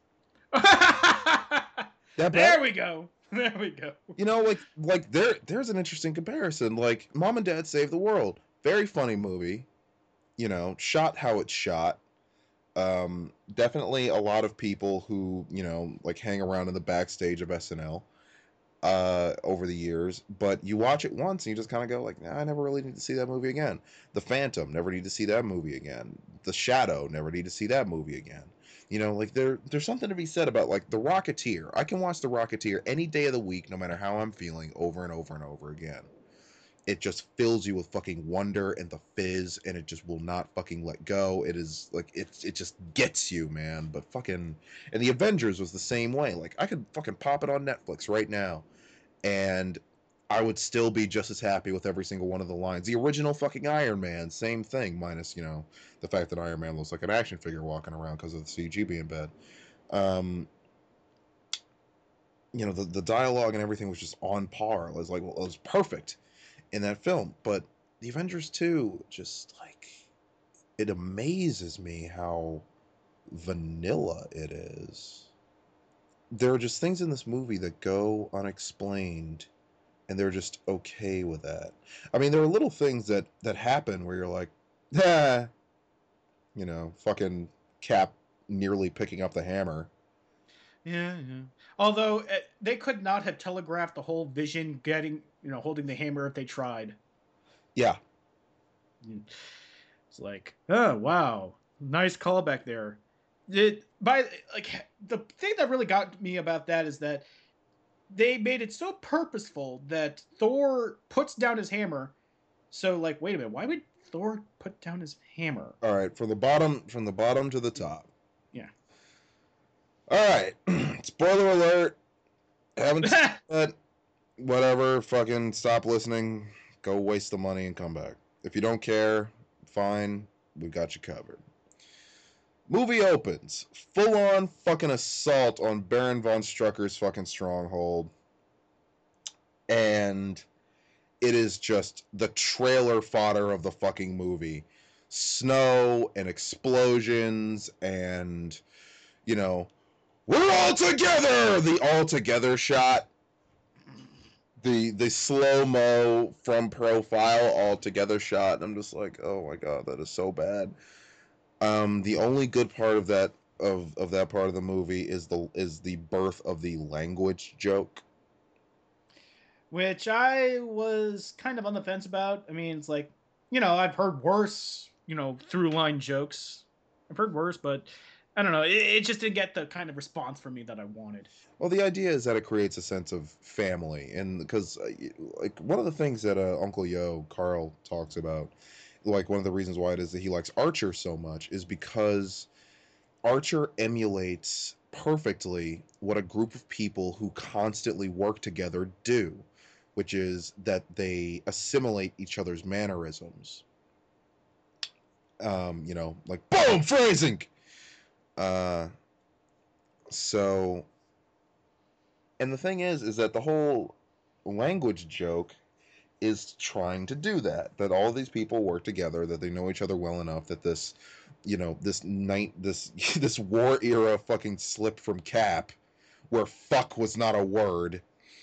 That bad? There we go. There we go. You know, like like there there's an interesting comparison. Like Mom and Dad Save the World. Very funny movie. You know, shot how it's shot. Um, definitely a lot of people who, you know, like hang around in the backstage of S N L uh over the years, but you watch it once and you just kind of go like, nah, I never really need to see that movie again. The Phantom, never need to see that movie again. The Shadow, never need to see that movie again. You know, like there there's something to be said about like The Rocketeer. I can watch The Rocketeer any day of the week, no matter how I'm feeling, over and over and over again. It just fills you with fucking wonder and the fizz, and it just will not fucking let go. It is like it's it just gets you, man. But fucking, and the Avengers was the same way. Like I could fucking pop it on Netflix right now, and I would still be just as happy with every single one of the lines. The original fucking Iron Man, same thing, minus you know the fact that Iron Man looks like an action figure walking around because of the C G being bad. Um, you know the the dialogue and everything was just on par. It was like well, it was perfect in that film. But the Avengers two, just like it amazes me how vanilla it is. There are just things in this movie that go unexplained and they're just okay with that. I mean, there are little things that that happen where you're like, ah, you know, fucking Cap nearly picking up the hammer. Yeah, yeah. Although uh, they could not have telegraphed the whole Vision getting, you know, holding the hammer if they tried. Yeah. It's like, oh wow, nice callback there. It by like the thing that really got me about that is that they made it so purposeful that Thor puts down his hammer. So like, wait a minute, why would Thor put down his hammer? All right, from the bottom from the bottom to the top. Yeah. All right. Spoiler alert. Haven't seen it. Whatever, fucking stop listening. Go waste the money and come back. If you don't care, fine. We got you covered. Movie opens. Full on fucking assault on Baron von Strucker's fucking stronghold. And it is just the trailer fodder of the fucking movie. Snow and explosions and, you know, we're all together! The all together shot. The the slow-mo from profile all together shot. I'm just like, oh my god, that is so bad. Um, the only good part of that of, of that part of the movie is the is the birth of the language joke. Which I was kind of on the fence about. I mean, it's like, you know, I've heard worse, you know, through line jokes. I've heard worse, but I don't know. It, it just didn't get the kind of response from me that I wanted. Well, the idea is that it creates a sense of family, and because uh, like one of the things that uh, Uncle Yo Carl talks about, like one of the reasons why it is that he likes Archer so much is because Archer emulates perfectly what a group of people who constantly work together do, which is that they assimilate each other's mannerisms. Um, you know, like boom, phrasing. Uh, so, and the thing is, is that the whole language joke is trying to do that. That all these people work together, that they know each other well enough, that this, you know, this night, this this war era fucking slip from Cap, where fuck was not a word.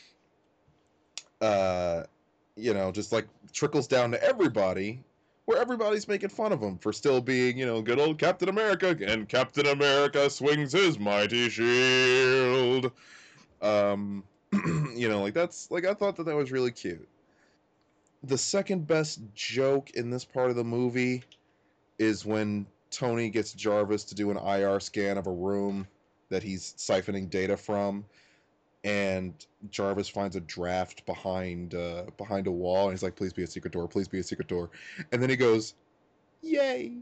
Uh, you know, just like trickles down to everybody, where everybody's making fun of him for still being, you know, good old Captain America, and Captain America swings his mighty shield. Um, you know, like that's like I thought that that was really cute. The second best joke in this part of the movie is when Tony gets Jarvis to do an I R scan of a room that he's siphoning data from, and Jarvis finds a draft behind uh, behind a wall, and he's like, "Please be a secret door. Please be a secret door." And then he goes, "Yay!"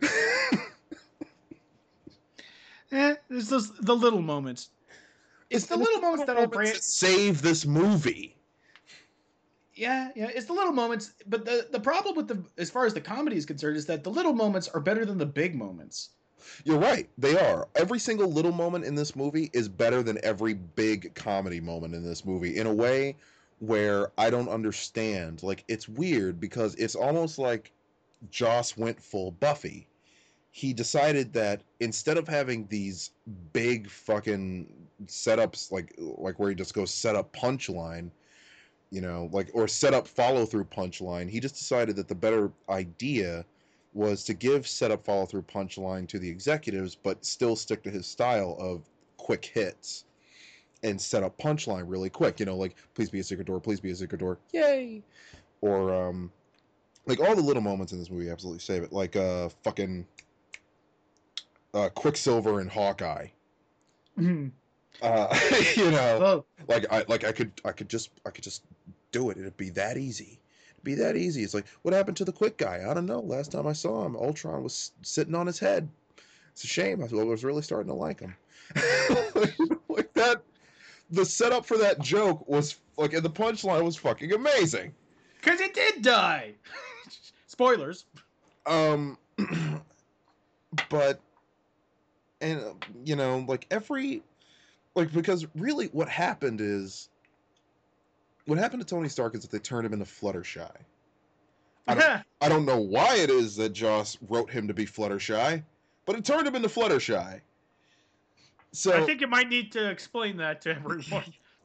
Eh, there's those the little moments. It's, it's the little moments that'll bring save this movie. Yeah, yeah, it's the little moments, but the the problem with the as far as the comedy is concerned is that the little moments are better than the big moments. You're right, they are. Every single little moment in this movie is better than every big comedy moment in this movie in a way where I don't understand. Like, it's weird because it's almost like Joss went full Buffy. He decided that instead of having these big fucking setups like like where he just goes set up punchline, you know, like, or set up follow through punchline, he just decided that the better idea was to give setup follow through punchline to the executives, but still stick to his style of quick hits and set up punchline really quick. You know, like, please be a secret door, please be a secret door, yay! Or um, like all the little moments in this movie absolutely save it. Like uh, fucking uh, Quicksilver and Hawkeye. Mm-hmm. Uh, you know, oh. like I like I could I could just I could just do it. It'd be that easy. It'd be that easy. It's like, what happened to the quick guy? I don't know. Last time I saw him, Ultron was sitting on his head. It's a shame. I was really starting to like him. Like that. The setup for that joke was like, and the punchline was fucking amazing. Cause it did die. Spoilers. Um, but and uh, you know, like every. Like, because really what happened is, what happened to Tony Stark is that they turned him into Fluttershy. I don't, I don't know why it is that Joss wrote him to be Fluttershy, but it turned him into Fluttershy. So I think you might need to explain that to everyone.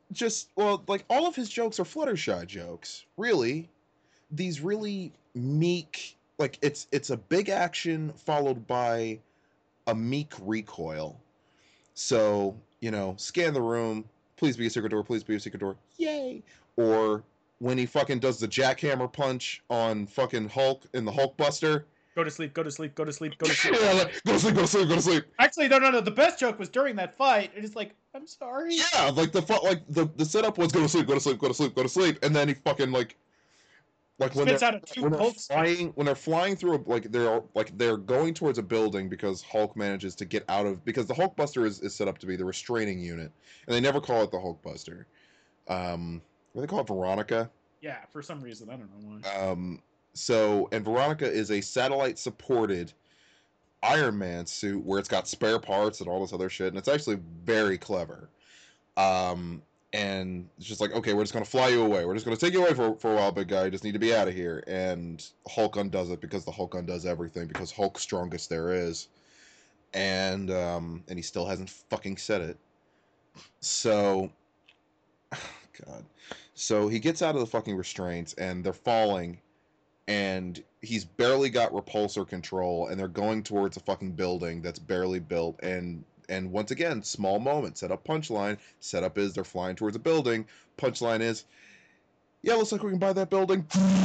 just well, like all of his jokes are Fluttershy jokes. Really, these really meek. Like it's it's a big action followed by a meek recoil. So you know, scan the room. Please be a secret door. Please be a secret door. Yay! Or when he fucking does the jackhammer punch on fucking Hulk in the Hulkbuster. Go to sleep, go to sleep, go to sleep, go to sleep. Yeah, like, go to sleep, go to sleep, go to sleep. Actually, no, no, no. The best joke was during that fight. It is like, I'm sorry. Yeah, like the like the the setup was go to sleep, go to sleep, go to sleep, go to sleep, and then he fucking like like when Spits they're, out a two when they're Hulk flying when they're flying through a, like they're like they're going towards a building because Hulk manages to get out of because the Hulkbuster is, is set up to be the restraining unit, and they never call it the Hulkbuster. Um, what do they call it, Veronica? Yeah, for some reason I don't know why. Um, so and Veronica is a satellite supported Iron Man suit where it's got spare parts and all this other shit, and it's actually very clever. Um, and it's just like, okay, we're just gonna fly you away. We're just gonna take you away for, for a while, big guy. You just need to be out of here. And Hulk undoes it because the Hulk undoes everything because Hulk's strongest there is. And um, and he still hasn't fucking said it. So, God. So he gets out of the fucking restraints and they're falling. And he's barely got repulsor control, and they're going towards a fucking building that's barely built. And and once again, small moment, set up punchline. Setup is they're flying towards a building. Punchline is, yeah, looks like we can buy that building.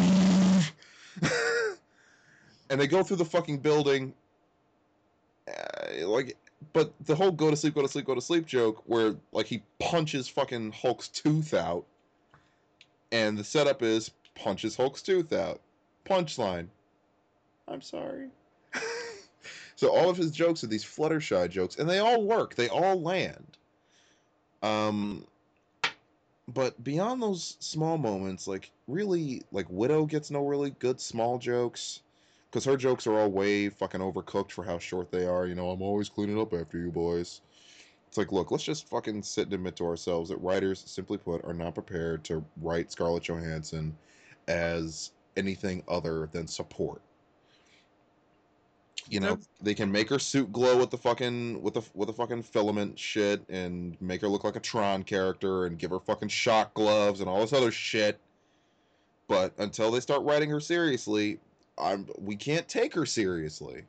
And they go through the fucking building, uh, like, but the whole go to sleep, go to sleep, go to sleep joke, where like he punches fucking Hulk's tooth out, and the setup is punches Hulk's tooth out. Punchline, I'm sorry. So all of his jokes are these Fluttershy jokes, and they all work. They all land. Um, but beyond those small moments, like really, like Widow gets no really good small jokes because her jokes are all way fucking overcooked for how short they are. You know, I'm always cleaning up after you boys. It's like, look, let's just fucking sit and admit to ourselves that writers, simply put, are not prepared to write Scarlett Johansson as anything other than support. You know, they can make her suit glow with the fucking with the with the fucking filament shit and make her look like a Tron character and give her fucking shock gloves and all this other shit. But until they start writing her seriously, I'm we can't take her seriously.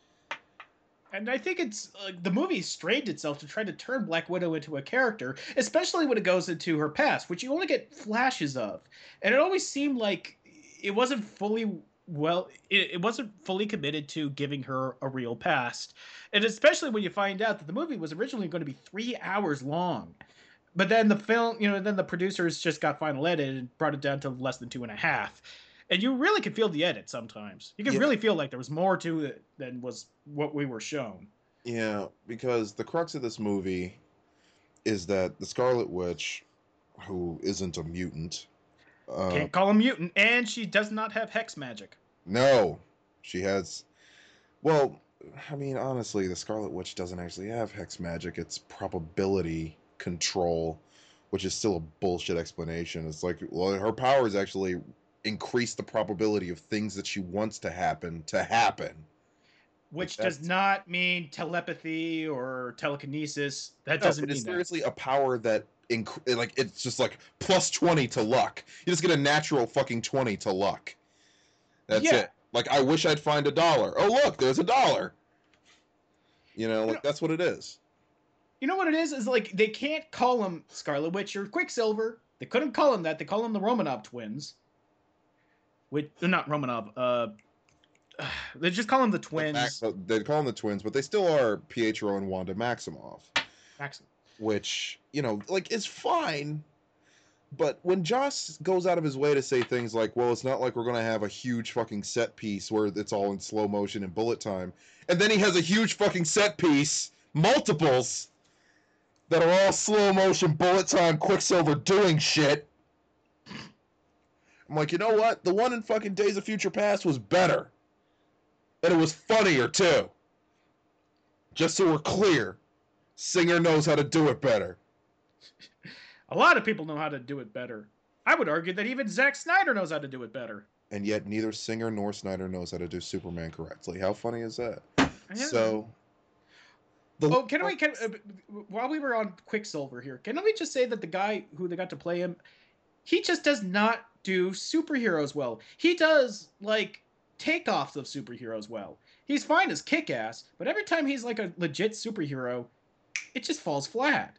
And I think it's uh, the movie strained itself to try to turn Black Widow into a character, especially when it goes into her past, which you only get flashes of. And it always seemed like it wasn't fully well, it, it wasn't fully committed to giving her a real past. And especially when you find out that the movie was originally going to be three hours long. But then the film, you know, then the producers just got final edit and brought it down to less than two and a half. And you really could feel the edit sometimes. You could yeah. really feel like there was more to it than was what we were shown. Yeah, because the crux of this movie is that the Scarlet Witch, who isn't a mutant... Uh, Can't call a mutant, and she does not have hex magic. No, she has... Well, I mean, honestly, the Scarlet Witch doesn't actually have hex magic. It's probability control, which is still a bullshit explanation. It's like, well, her powers actually increase the probability of things that she wants to happen to happen. Which like does not mean telepathy or telekinesis. That no, doesn't it mean is that. seriously a power that inc- like it's just like plus twenty to luck. You just get a natural fucking twenty to luck. That's yeah. it. Like, I wish I'd find a dollar. Oh, look, there's a dollar. You know, like, you know, that's what it is. You know what it is? Is like, they can't call him Scarlet Witch or Quicksilver. They couldn't call him that. They call him the Romanov twins. Which, not Romanov, uh... they just call them the twins. They call them the twins, but they still are Pietro and Wanda Maximoff. Maximoff. Which, you know, like, is fine. But when Joss goes out of his way to say things like, well, it's not like we're going to have a huge fucking set piece where it's all in slow motion and bullet time. And then he has a huge fucking set piece, multiples, that are all slow motion, bullet time, Quicksilver doing shit. I'm like, you know what? The one in fucking Days of Future Past was better. And it was funnier, too. Just so we're clear, Singer knows how to do it better. A lot of people know how to do it better. I would argue that even Zack Snyder knows how to do it better. And yet neither Singer nor Snyder knows how to do Superman correctly. How funny is that? Yeah. So, The Oh, can we can uh, while we were on Quicksilver here, can we just say that the guy who they got to play him, he just does not do superheroes well. He does like takeoffs of superheroes well. He's fine as Kick-Ass, but every time he's like a legit superhero, it just falls flat.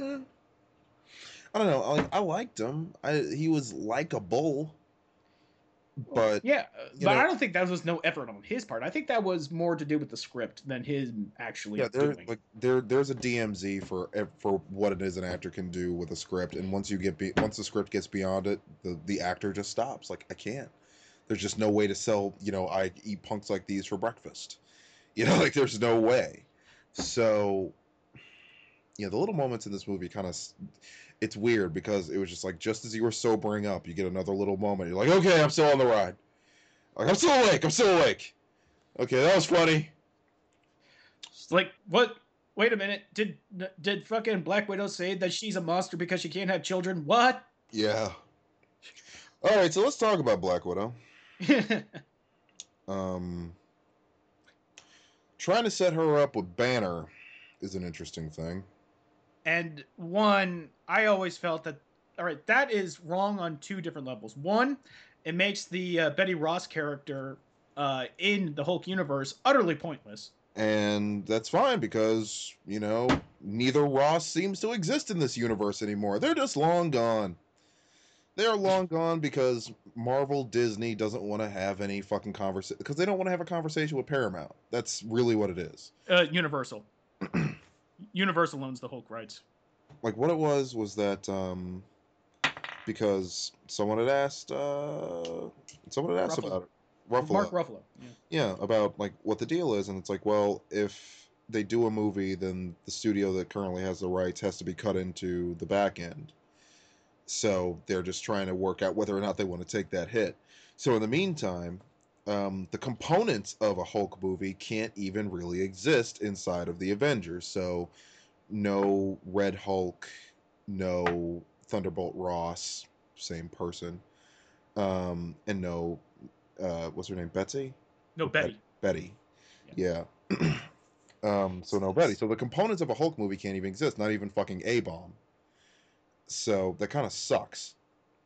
I don't know. I, I liked him. I he was likable, but yeah, you but know, I don't think that was no effort on his part. I think that was more to do with the script than his actually yeah, there doing. like there there's a D M Z for ev- for what it is an actor can do with a script, and once you get be, once the script gets beyond it, the the actor just stops. Like I can't. There's just no way to sell. You know, I eat punks like these for breakfast. You know, like there's no way. So, yeah, the little moments in this movie kind of it's weird because it was just like just as you were sobering up, you get another little moment. You're like, okay, I'm still on the ride. Like I'm still awake. I'm still awake. Okay, that was funny. It's like what? Wait a minute. Did did fucking Black Widow say that she's a monster because she can't have children? What? Yeah. All right, so let's talk about Black Widow. um, trying to set her up with Banner is an interesting thing. And one, I always felt that all right, that is wrong on two different levels. One, it makes the uh, Betty Ross character uh, in the Hulk universe utterly pointless. And that's fine because, you know, neither Ross seems to exist in this universe anymore. They're just long gone. They're long gone because Marvel Disney doesn't want to have any fucking conversation because they don't want to have a conversation with Paramount. That's really what it is. Uh, Universal. Universal owns the Hulk rights. Like what it was was that um because someone had asked uh someone had asked Ruffalo. about it. Ruffalo. Mark Ruffalo. Yeah. Yeah, about like what the deal is, and it's like, well, if they do a movie, then the studio that currently has the rights has to be cut into the back end. So they're just trying to work out whether or not they want to take that hit. So in the meantime, um, the components of a Hulk movie can't even really exist inside of the Avengers. So no Red Hulk, no Thunderbolt Ross, same person, um, and no, uh, what's her name, Betsy? No, Betty. Betty. Yeah. yeah. um, so no Betty. So the components of a Hulk movie can't even exist. Not even fucking A-bomb. So that kind of sucks.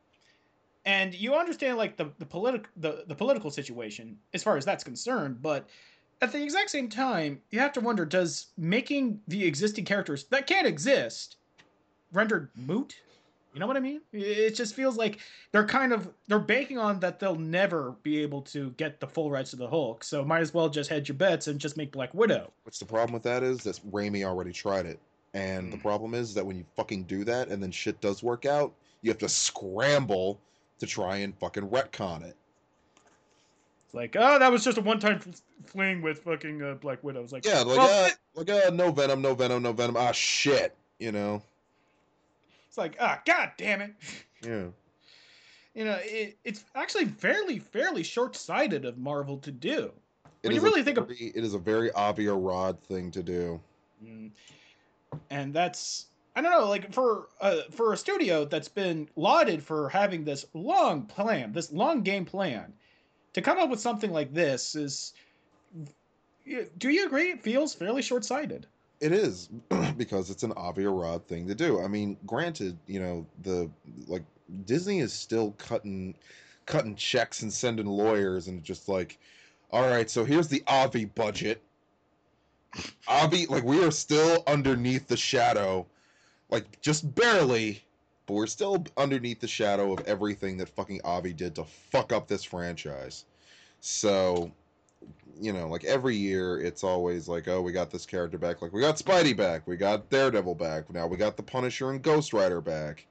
And you understand like the the political the, the political situation as far as that's concerned, but at the exact same time, you have to wonder: does making the existing characters that can't exist rendered moot? You know what I mean? It just feels like they're kind of they're banking on that they'll never be able to get the full rights to the Hulk, so might as well just hedge your bets and just make Black Widow. What's the problem with that is that Raimi already tried it. And mm. the problem is that when you fucking do that and then shit does work out, you have to scramble to try and fucking retcon it. It's like, oh, that was just a one-time fling with fucking uh, Black Widow. It's like, yeah, like, well, uh, like, uh, no Venom, no Venom, no Venom. Ah, shit, you know. It's like, ah, god damn it. Yeah. You know, it, it's actually fairly, fairly short-sighted of Marvel to do. When you really think very, of it, is a very Avi Arad thing to do. Mm. And that's, I don't know, like for uh, for a studio that's been lauded for having this long plan, this long game plan, to come up with something like this is, do you agree? It feels fairly short-sighted. It is because it's an Avi Arad thing to do. I mean, granted, you know, the like Disney is still cutting cutting checks and sending lawyers and just like, all right, so here's the Avi budget. Avi, like we are still underneath the shadow, like just barely, but we're still underneath the shadow of everything that fucking Avi did to fuck up this franchise. So, you know, like every year it's always like, oh, we got this character back. Like we got Spidey back, we got Daredevil back, now we got the Punisher and Ghost Rider back.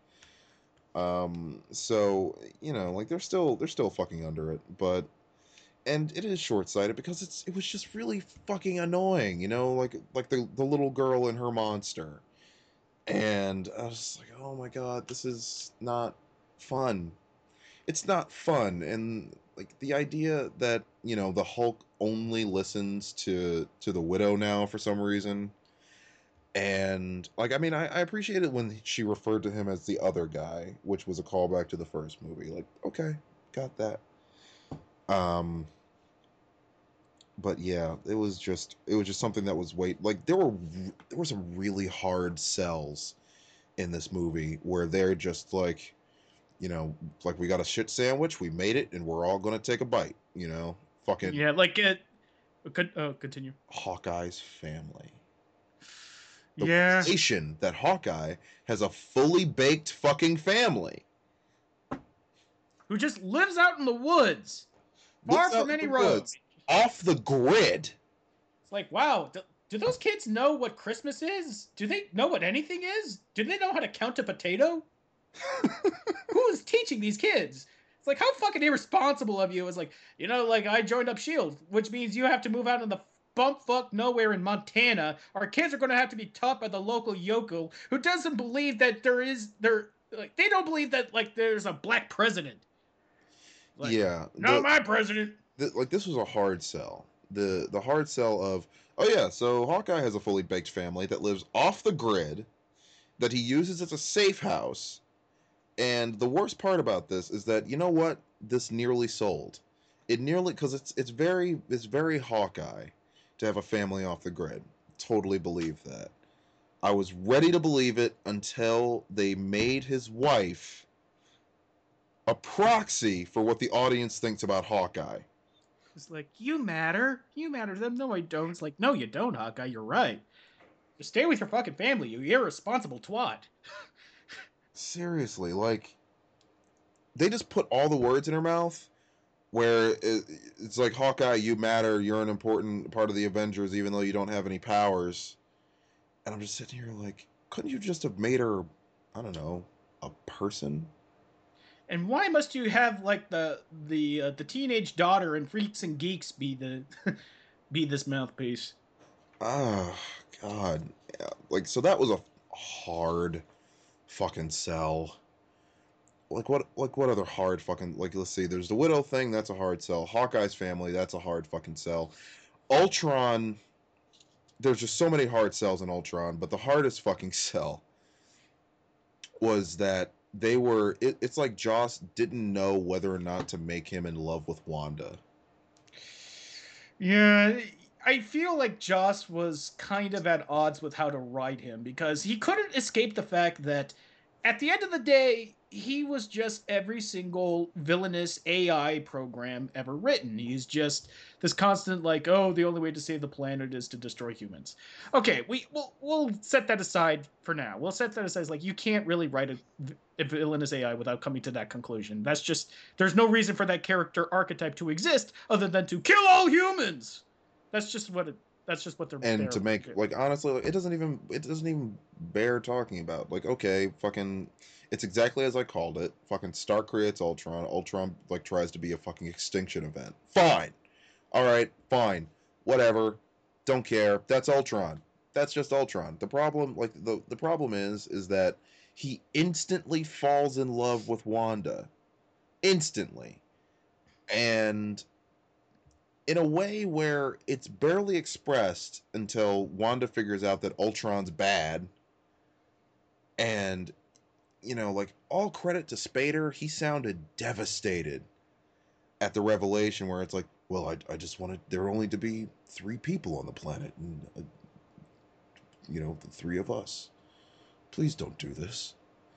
Um, so you know, like they're still they're still fucking under it, but and it is short-sighted because it's it was just really fucking annoying, you know, like like the the little girl and her monster, and I was like, oh my god, this is not fun. It's not fun, and like the idea that you know the Hulk only listens to to the Widow now for some reason. And, like, I mean, I, I appreciate it when she referred to him as the other guy, which was a callback to the first movie. Like, okay, got that. Um, but yeah, it was just it was just something that was wait like there were there were some really hard sells in this movie where they're just like, you know, like we got a shit sandwich, we made it, and we're all gonna take a bite. You know, fucking Yeah, like it. Could oh continue. Hawkeye's family. The Yeah, revelation that Hawkeye has a fully baked fucking family. who just lives out in the woods, far Lives out from in any the road. woods, off the grid. It's like, wow, do, do those kids know what Christmas is? Do they know what anything is? Do they know how to count a potato? Who is teaching these kids? It's like, how fucking irresponsible of you. It's like, you know, like I joined up SHIELD, which means you have to move out in the bump fuck nowhere in Montana. Our kids are going to have to be taught by the local yokel who doesn't believe that there is, there, like, they don't believe that, like, there's a black president. Like, Yeah, not the, my president. the like this was a hard sell. The the hard sell of, oh yeah, so Hawkeye has a fully baked family that lives off the grid, that he uses as a safe house. And the worst part about this is that, you know what, this nearly sold. It nearly, because it's it's very it's very Hawkeye to have a family off the grid. Totally believe that. I was ready to believe it until they made his wife a proxy for what the audience thinks about Hawkeye. It's like, you matter. You matter to them. No, I don't. It's like, no, you don't, Hawkeye. You're right. Just stay with your fucking family, you irresponsible twat. Seriously, like, they just put all the words in her mouth where it, it's like, Hawkeye, you matter, you're an important part of the Avengers even though you don't have any powers. And I'm just sitting here like, couldn't you just have made her, I don't know, a person? And why must you have like the the uh, the teenage daughter and Freaks and Geeks be the be this mouthpiece? Ah, God. Yeah. Like, so that was a hard fucking sell. Like what? Like what other hard fucking, like, let's see. There's the Widow thing. That's a hard sell. Hawkeye's family. That's a hard fucking sell. Ultron. There's just so many hard sells in Ultron, but the hardest fucking sell was that they were. It, it's like Joss didn't know whether or not to make him in love with Wanda. Yeah, I feel like Joss was kind of at odds with how to write him because he couldn't escape the fact that at the end of the day, he was just every single villainous A I program ever written. He's just this constant like, oh, the only way to save the planet is to destroy humans. Okay, we we'll, we'll set that aside for now. We'll set that aside as like you can't really write a, a villainous A I without coming to that conclusion. That's just there's no reason for that character archetype to exist other than to kill all humans. That's just what it. That's just what they're. And they're to make, like, honestly, like, it doesn't even it doesn't even bear talking about. Like, okay, fucking, it's exactly as I called it. Fucking Stark creates Ultron. Ultron, like, tries to be a fucking extinction event. Fine, all right, fine, whatever. Don't care. That's Ultron. That's just Ultron. The problem, like, the the problem is, is that he instantly falls in love with Wanda, instantly, and in a way where it's barely expressed until Wanda figures out that Ultron's bad. And, you know, like, all credit to Spader, he sounded devastated at the revelation where it's like, well, I, I just wanted there only to be three people on the planet, and, uh, you know, the three of us. Please don't do this.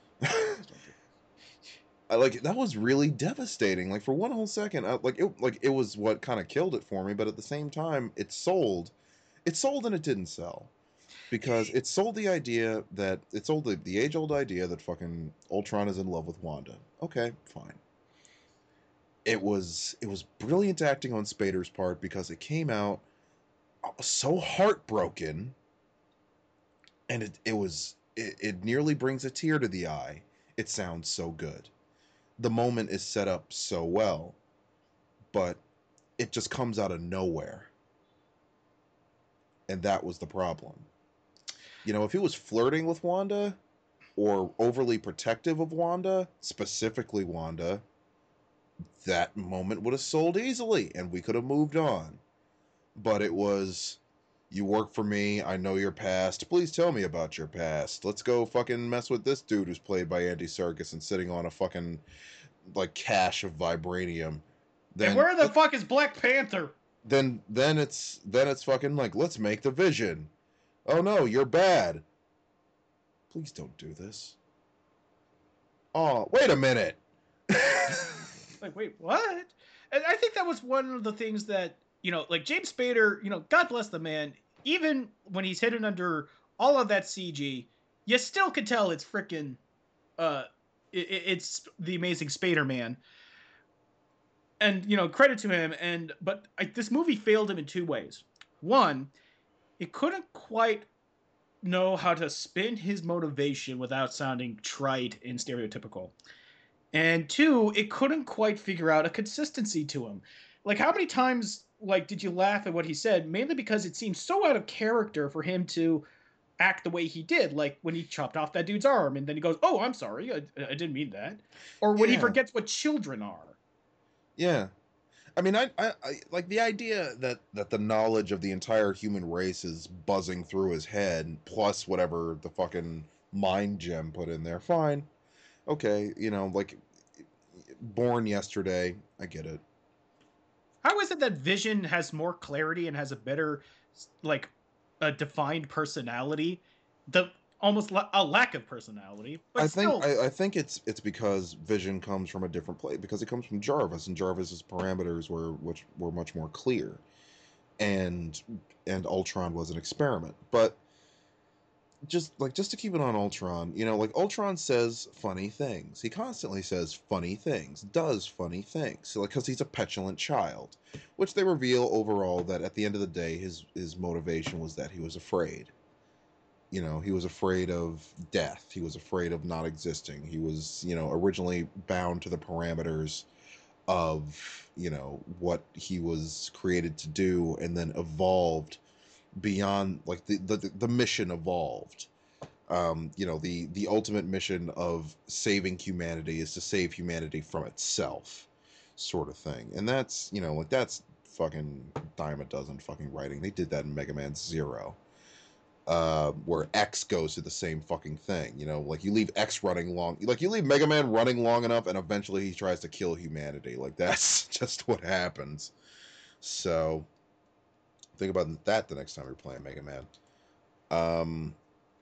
I, like, that was really devastating. Like, for one whole second, I, like it like it was what kind of killed it for me. But at the same time, it sold, it sold, and it didn't sell because it sold the idea that it sold the, the age old idea that fucking Ultron is in love with Wanda. Okay, fine. It was it was brilliant acting on Spader's part because it came out so heartbroken, and it it was it, it nearly brings a tear to the eye. It sounds so good. The moment is set up so well, but it just comes out of nowhere. And that was the problem. You know, if he was flirting with Wanda or overly protective of Wanda, specifically Wanda, that moment would have sold easily and we could have moved on. But it was, you work for me, I know your past, please tell me about your past. Let's go fucking mess with this dude who's played by Andy Serkis and sitting on a fucking, like, cache of vibranium. Then, and where the fuck is Black Panther? then then it's then it's fucking like, let's make the Vision. Oh no, you're bad. Please don't do this. Oh, wait a minute. Like, wait, what? And I think that was one of the things that, you know, like James Spader, you know, God bless the man, even when he's hidden under all of that C G, you still could tell it's freaking, uh, it, it's the amazing Spader Man. And, you know, credit to him. And, but I, this movie failed him in two ways. One, it couldn't quite know how to spin his motivation without sounding trite and stereotypical. And two, it couldn't quite figure out a consistency to him. Like, how many times, like, did you laugh at what he said? Mainly because it seemed so out of character for him to act the way he did. Like, when he chopped off that dude's arm, and then he goes, "Oh, I'm sorry, I, I didn't mean that." Or when yeah. he forgets what children are. Yeah. I mean, I, I, I, like the idea that, that the knowledge of the entire human race is buzzing through his head, plus whatever the fucking mind gem put in there. Fine. Okay, you know, like, born yesterday, I get it. How is it that Vision has more clarity and has a better, like, a defined personality? The almost la- a lack of personality. But I still... think I, I think it's it's because Vision comes from a different place, because it comes from Jarvis, and Jarvis's parameters were which were much more clear, and and Ultron was an experiment, but. Just like just to keep it on Ultron, you know, like Ultron says funny things. He constantly says funny things, does funny things, so, like because he's a petulant child, which they reveal overall that at the end of the day, his his motivation was that he was afraid. You know, he was afraid of death. He was afraid of not existing. He was, you know, originally bound to the parameters of, you know, what he was created to do, and then evolved beyond, like the the, the mission evolved. Um, you know, the the ultimate mission of saving humanity is to save humanity from itself, sort of thing. And that's, you know, like that's fucking dime a dozen fucking writing. They did that in Mega Man Zero, uh, where X goes to the same fucking thing. You know, like you leave X running long, like you leave Mega Man running long enough, and eventually he tries to kill humanity. Like that's just what happens. So. Think about that the next time you're playing Mega Man. Um,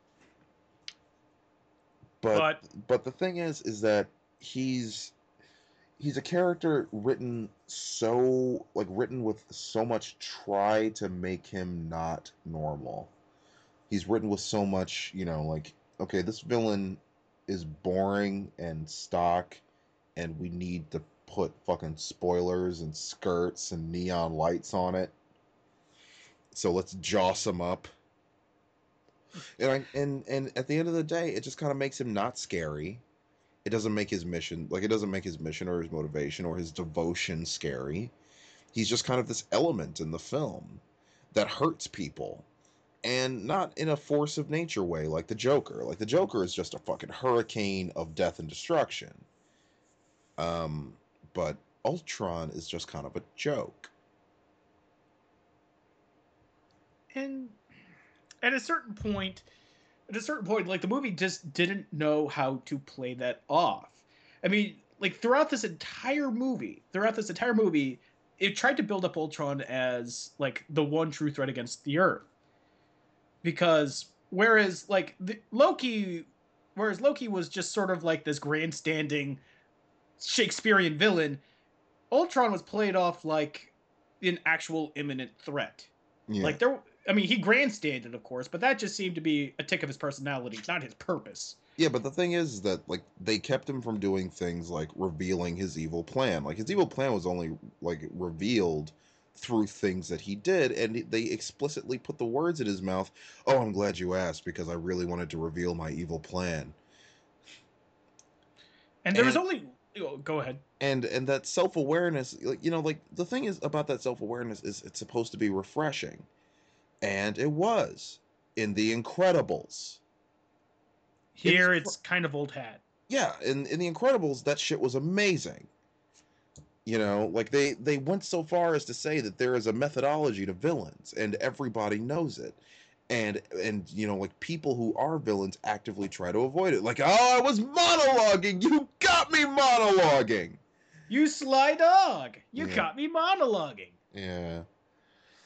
but, but but the thing is, is that he's he's a character written so like written with so much try to make him not normal. He's written with so much, you know, like okay, this villain is boring and stock, and we need to put fucking spoilers and skirts and neon lights on it. So let's joss him up. And I, and and at the end of the day, it just kind of makes him not scary. It doesn't make his mission, like it doesn't make his mission or his motivation or his devotion scary. He's just kind of this element in the film that hurts people. And not in a force of nature way like the Joker. Like the Joker is just a fucking hurricane of death and destruction. Um, but Ultron is just kind of a joke. And at a certain point, at a certain point, like the movie just didn't know how to play that off. I mean, like throughout this entire movie, throughout this entire movie, it tried to build up Ultron as like the one true threat against the Earth. Because whereas like the, Loki, whereas Loki was just sort of like this grandstanding Shakespearean villain, Ultron was played off like an actual imminent threat. Yeah. Like there, I mean, he grandstanded, of course, but that just seemed to be a tick of his personality, not his purpose. Yeah, but the thing is that like they kept him from doing things like revealing his evil plan. Like his evil plan was only like revealed through things that he did, and they explicitly put the words in his mouth. Oh, I'm glad you asked because I really wanted to reveal my evil plan. And there and, was only oh, go ahead. And and that self-awareness, like you know, like the thing is about that self-awareness is it's supposed to be refreshing. And it was in The Incredibles. Here it's, it's kind of old hat. Yeah, in, in The Incredibles, that shit was amazing. You know, like they, they went so far as to say that there is a methodology to villains, and everybody knows it. And, and you know, like people who are villains actively try to avoid it. Like, oh, I was monologuing! You got me monologuing! You sly dog! You yeah. got me monologuing! Yeah.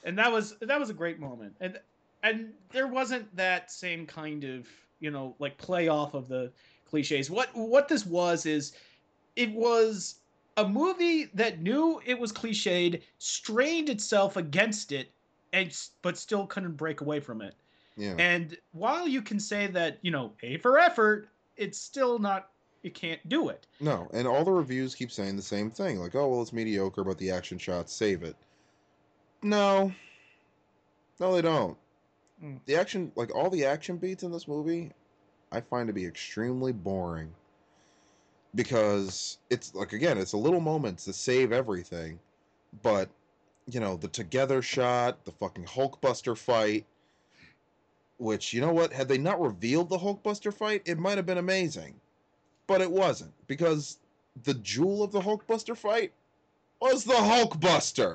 and that was that was a great moment, and and there wasn't that same kind of, you know, like play off of the cliches. What what this was is it was a movie that knew it was cliched, strained itself against it, and but still couldn't break away from it. Yeah. And while you can say that, you know, pay for effort, it's still not, you can't do it. No, and all the reviews keep saying the same thing, like, oh well, it's mediocre, but the action shots save it. No, no, they don't. Mm. The action, like all the action beats in this movie, I find to be extremely boring. Because it's like, again, it's a little moments that save everything, but you know, the together shot, the fucking Hulkbuster fight, which, you know what, had they not revealed the Hulkbuster fight, it might have been amazing. But it wasn't, because the jewel of the Hulkbuster fight was the Hulkbuster.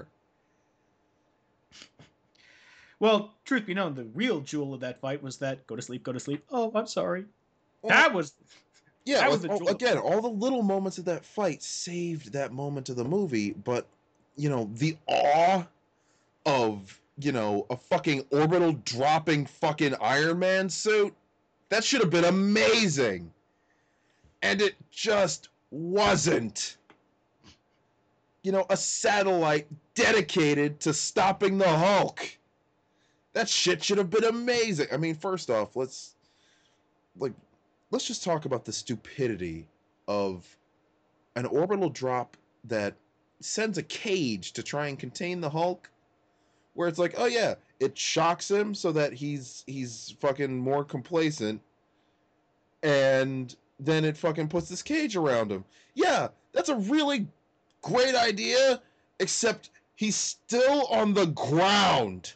Well, truth be known, the real jewel of that fight was that go to sleep, go to sleep. Oh, I'm sorry. Well, that was yeah, that like, was the all, jewel. again, all the little moments of that fight saved that moment of the movie, but you know, the awe of, you know, a fucking orbital dropping fucking Iron Man suit, that should have been amazing. And it just wasn't. You know, a satellite dedicated to stopping the Hulk. That shit should have been amazing. I mean, first off, let's like let's just talk about the stupidity of an orbital drop that sends a cage to try and contain the Hulk, where it's like, oh yeah, it shocks him so that he's he's fucking more complacent, and then it fucking puts this cage around him. Yeah, that's a really great idea, except he's still on the ground.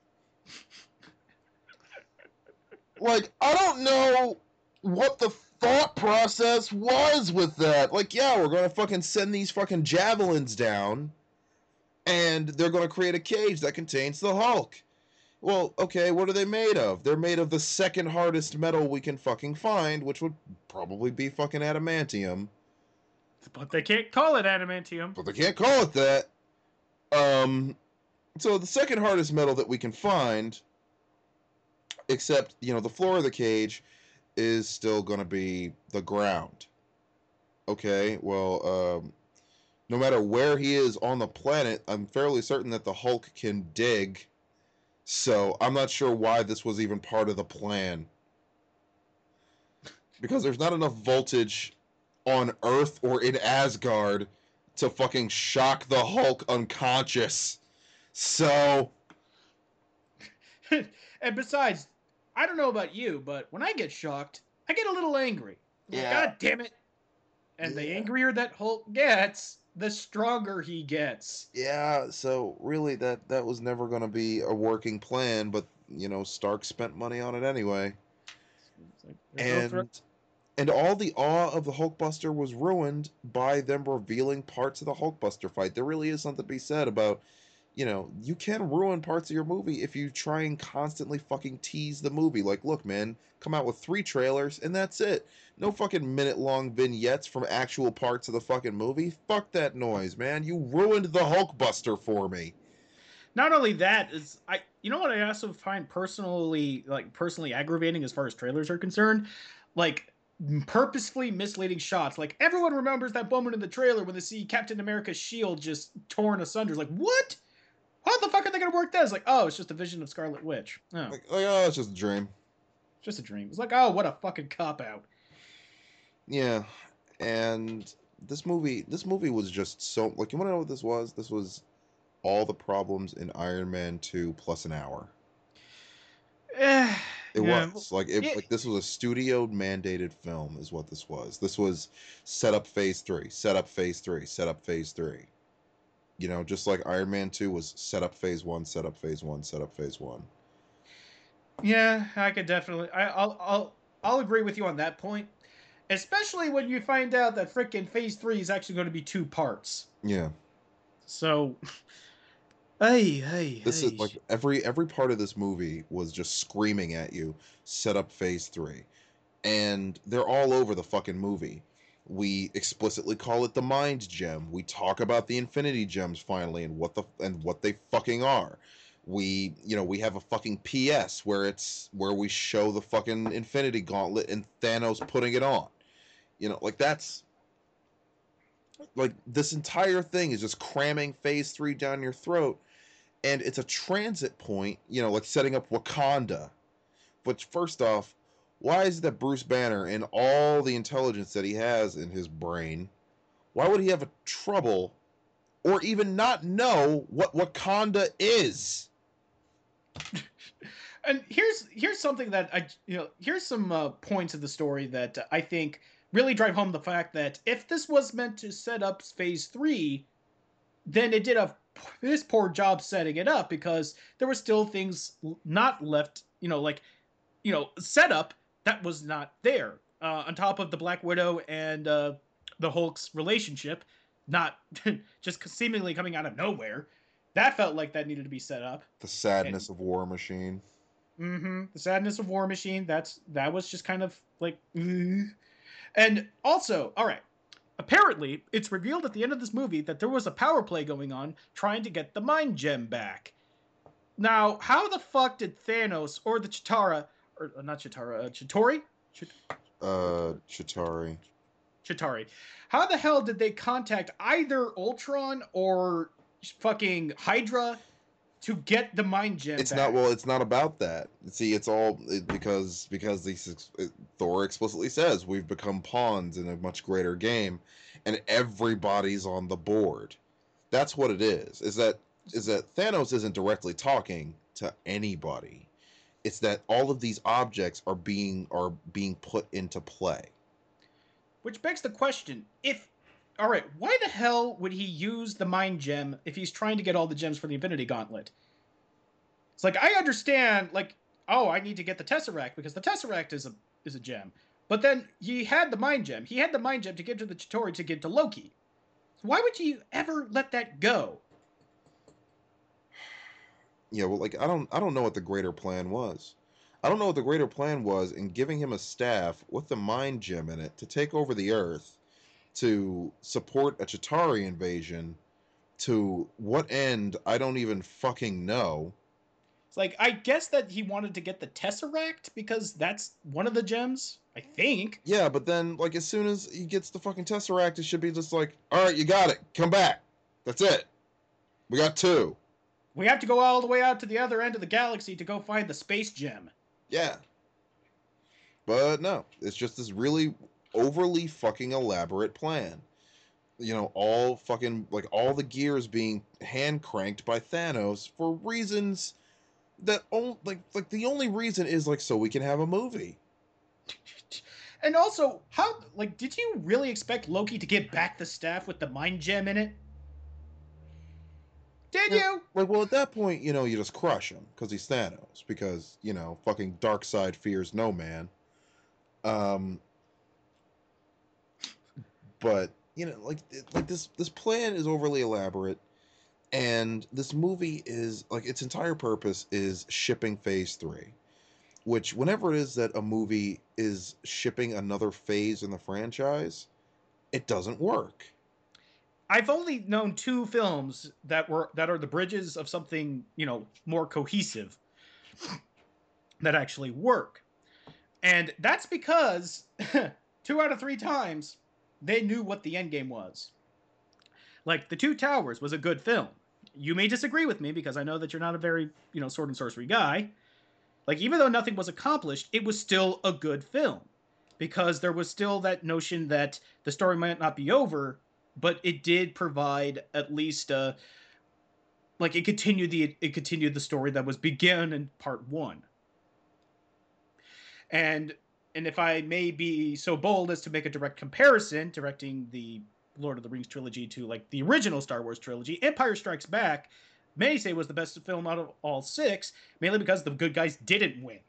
Like, I don't know what the thought process was with that. Like, yeah, we're gonna fucking send these fucking javelins down, and they're gonna create a cage that contains the Hulk. Well, okay, what are they made of? They're made of the second hardest metal we can fucking find, which would probably be fucking adamantium. But they can't call it adamantium. But they can't call it that. Um, so the second hardest metal that we can find, except, you know, the floor of the cage is still going to be the ground. Okay, well, um, no matter where he is on the planet, I'm fairly certain that the Hulk can dig. So I'm not sure why this was even part of the plan. Because there's not enough voltage on Earth or in Asgard to fucking shock the Hulk unconscious. So... And besides, I don't know about you, but when I get shocked, I get a little angry. Yeah. God damn it. And Yeah. the angrier that Hulk gets, the stronger he gets. Yeah, so really that, that was never going to be a working plan, but, you know, Stark spent money on it anyway. Like, no and threat. and all the awe of the Hulkbuster was ruined by them revealing parts of the Hulkbuster fight. There really is something to be said about, you know, you can ruin parts of your movie if you try and constantly fucking tease the movie. Like, look, man, come out with three trailers and that's it. No fucking minute-long vignettes from actual parts of the fucking movie. Fuck that noise, man. You ruined the Hulkbuster for me. Not only that, is I you know what I also find personally like personally aggravating as far as trailers are concerned? Like purposefully misleading shots. Like everyone remembers that moment in the trailer when they see Captain America's shield just torn asunder. It's like, what? How the fuck are they gonna work that? It's like, oh, it's just a vision of Scarlet Witch. Oh. Like, oh, yeah, it's just a dream. Just a dream. It's like, oh, what a fucking cop out. Yeah, and this movie, this movie was just so, like, you want to know what this was? This was all the problems in Iron Man two plus an hour. Eh, It yeah. was like it, Yeah. like this was a studio mandated film, is what this was. This was set up phase three, set up phase three, set up phase three. You know, just like Iron Man two was set up phase one, set up phase one, set up phase one. Yeah, I could definitely. I, I'll, I'll, I'll agree with you on that point. Especially when you find out that frickin' Phase Three is actually going to be two parts. Yeah. So, hey, hey, This hey. is like every every part of this movie was just screaming at you, set up phase three. And they're all over the fucking movie. We explicitly call it the Mind Gem. We talk about the Infinity Gems finally and what the and what they fucking are. We, you know, we have a fucking P S where it's where we show the fucking Infinity Gauntlet and Thanos putting it on. You know, like that's like this entire thing is just cramming Phase Three down your throat, and it's a transit point. You know, like setting up Wakanda. But first off, why is it that Bruce Banner and all the intelligence that he has in his brain, why would he have a trouble or even not know what Wakanda is? And here's here's something that I you know here's some uh, points of the story that uh, I think really drive home the fact that if this was meant to set up Phase Three, then it did a this poor job setting it up because there were still things not left, you know, like you know, setup that was not there. Uh, on top of the Black Widow and uh, the Hulk's relationship, not just seemingly coming out of nowhere. That felt like that needed to be set up. The sadness and, of War Machine. Mm-hmm. The sadness of War Machine. That's that was just kind of like, ugh. And also, all right. Apparently, it's revealed at the end of this movie that there was a power play going on trying to get the Mind Gem back. Now, how the fuck did Thanos or the Chitara, or not Chitara, uh, Chitauri? Chit- uh, Chitauri. Chitauri. How the hell did they contact either Ultron or fucking Hydra to get the Mind Gem it's back? Not well it's not about that. See, it's all it, because because these it, Thor explicitly says we've become pawns in a much greater game and everybody's on the board. That's what it is. Is that is that Thanos isn't directly talking to anybody. It's that all of these objects are being are being put into play. Which begs the question, if all right, why the hell would he use the Mind Gem if he's trying to get all the gems for the Infinity Gauntlet? It's like, I understand, like, oh, I need to get the Tesseract because the Tesseract is a is a gem. But then he had the Mind Gem. He had the Mind Gem to give to the Chitauri to give to Loki. So why would you ever let that go? Yeah, well, like, I don't I don't know what the greater plan was. I don't know what the greater plan was in giving him a staff with the Mind Gem in it to take over the Earth, to support a Chitauri invasion, to what end, I don't even fucking know. It's like, I guess that he wanted to get the Tesseract because that's one of the gems, I think. Yeah, but then, like, as soon as he gets the fucking Tesseract, it should be just like, alright, you got it, come back. That's it. We got two. We have to go all the way out to the other end of the galaxy to go find the space gem. Yeah. But no, it's just this really overly fucking elaborate plan. You know, all fucking, like, all the gears being hand cranked by Thanos for reasons that, only, like, like the only reason is, like, so we can have a movie. And also, how, like, did you really expect Loki to get back the staff with the Mind Gem in it? Did yeah, you? Like, well, at that point, you know, you just crush him because he's Thanos. Because, you know, fucking Darkseid fears no man. Um, but you know, like, like this this plan is overly elaborate, and this movie is like its entire purpose is shipping Phase Three, which whenever it is that a movie is shipping another phase in the franchise, it doesn't work. I've only known two films that were that are the bridges of something, you know, more cohesive that actually work. And that's because two out of three times they knew what the end game was. Like, The Two Towers was a good film. You may disagree with me because I know that you're not a very, you know, sword and sorcery guy. Like, even though nothing was accomplished, it was still a good film because there was still that notion that the story might not be over, but it did provide at least a, like, it continued the it continued the story that was begun in part one. And and if I may be so bold as to make a direct comparison, directing the Lord of the Rings trilogy to, like, the original Star Wars trilogy, Empire Strikes Back, many say was the best film out of all six, mainly because the good guys didn't win.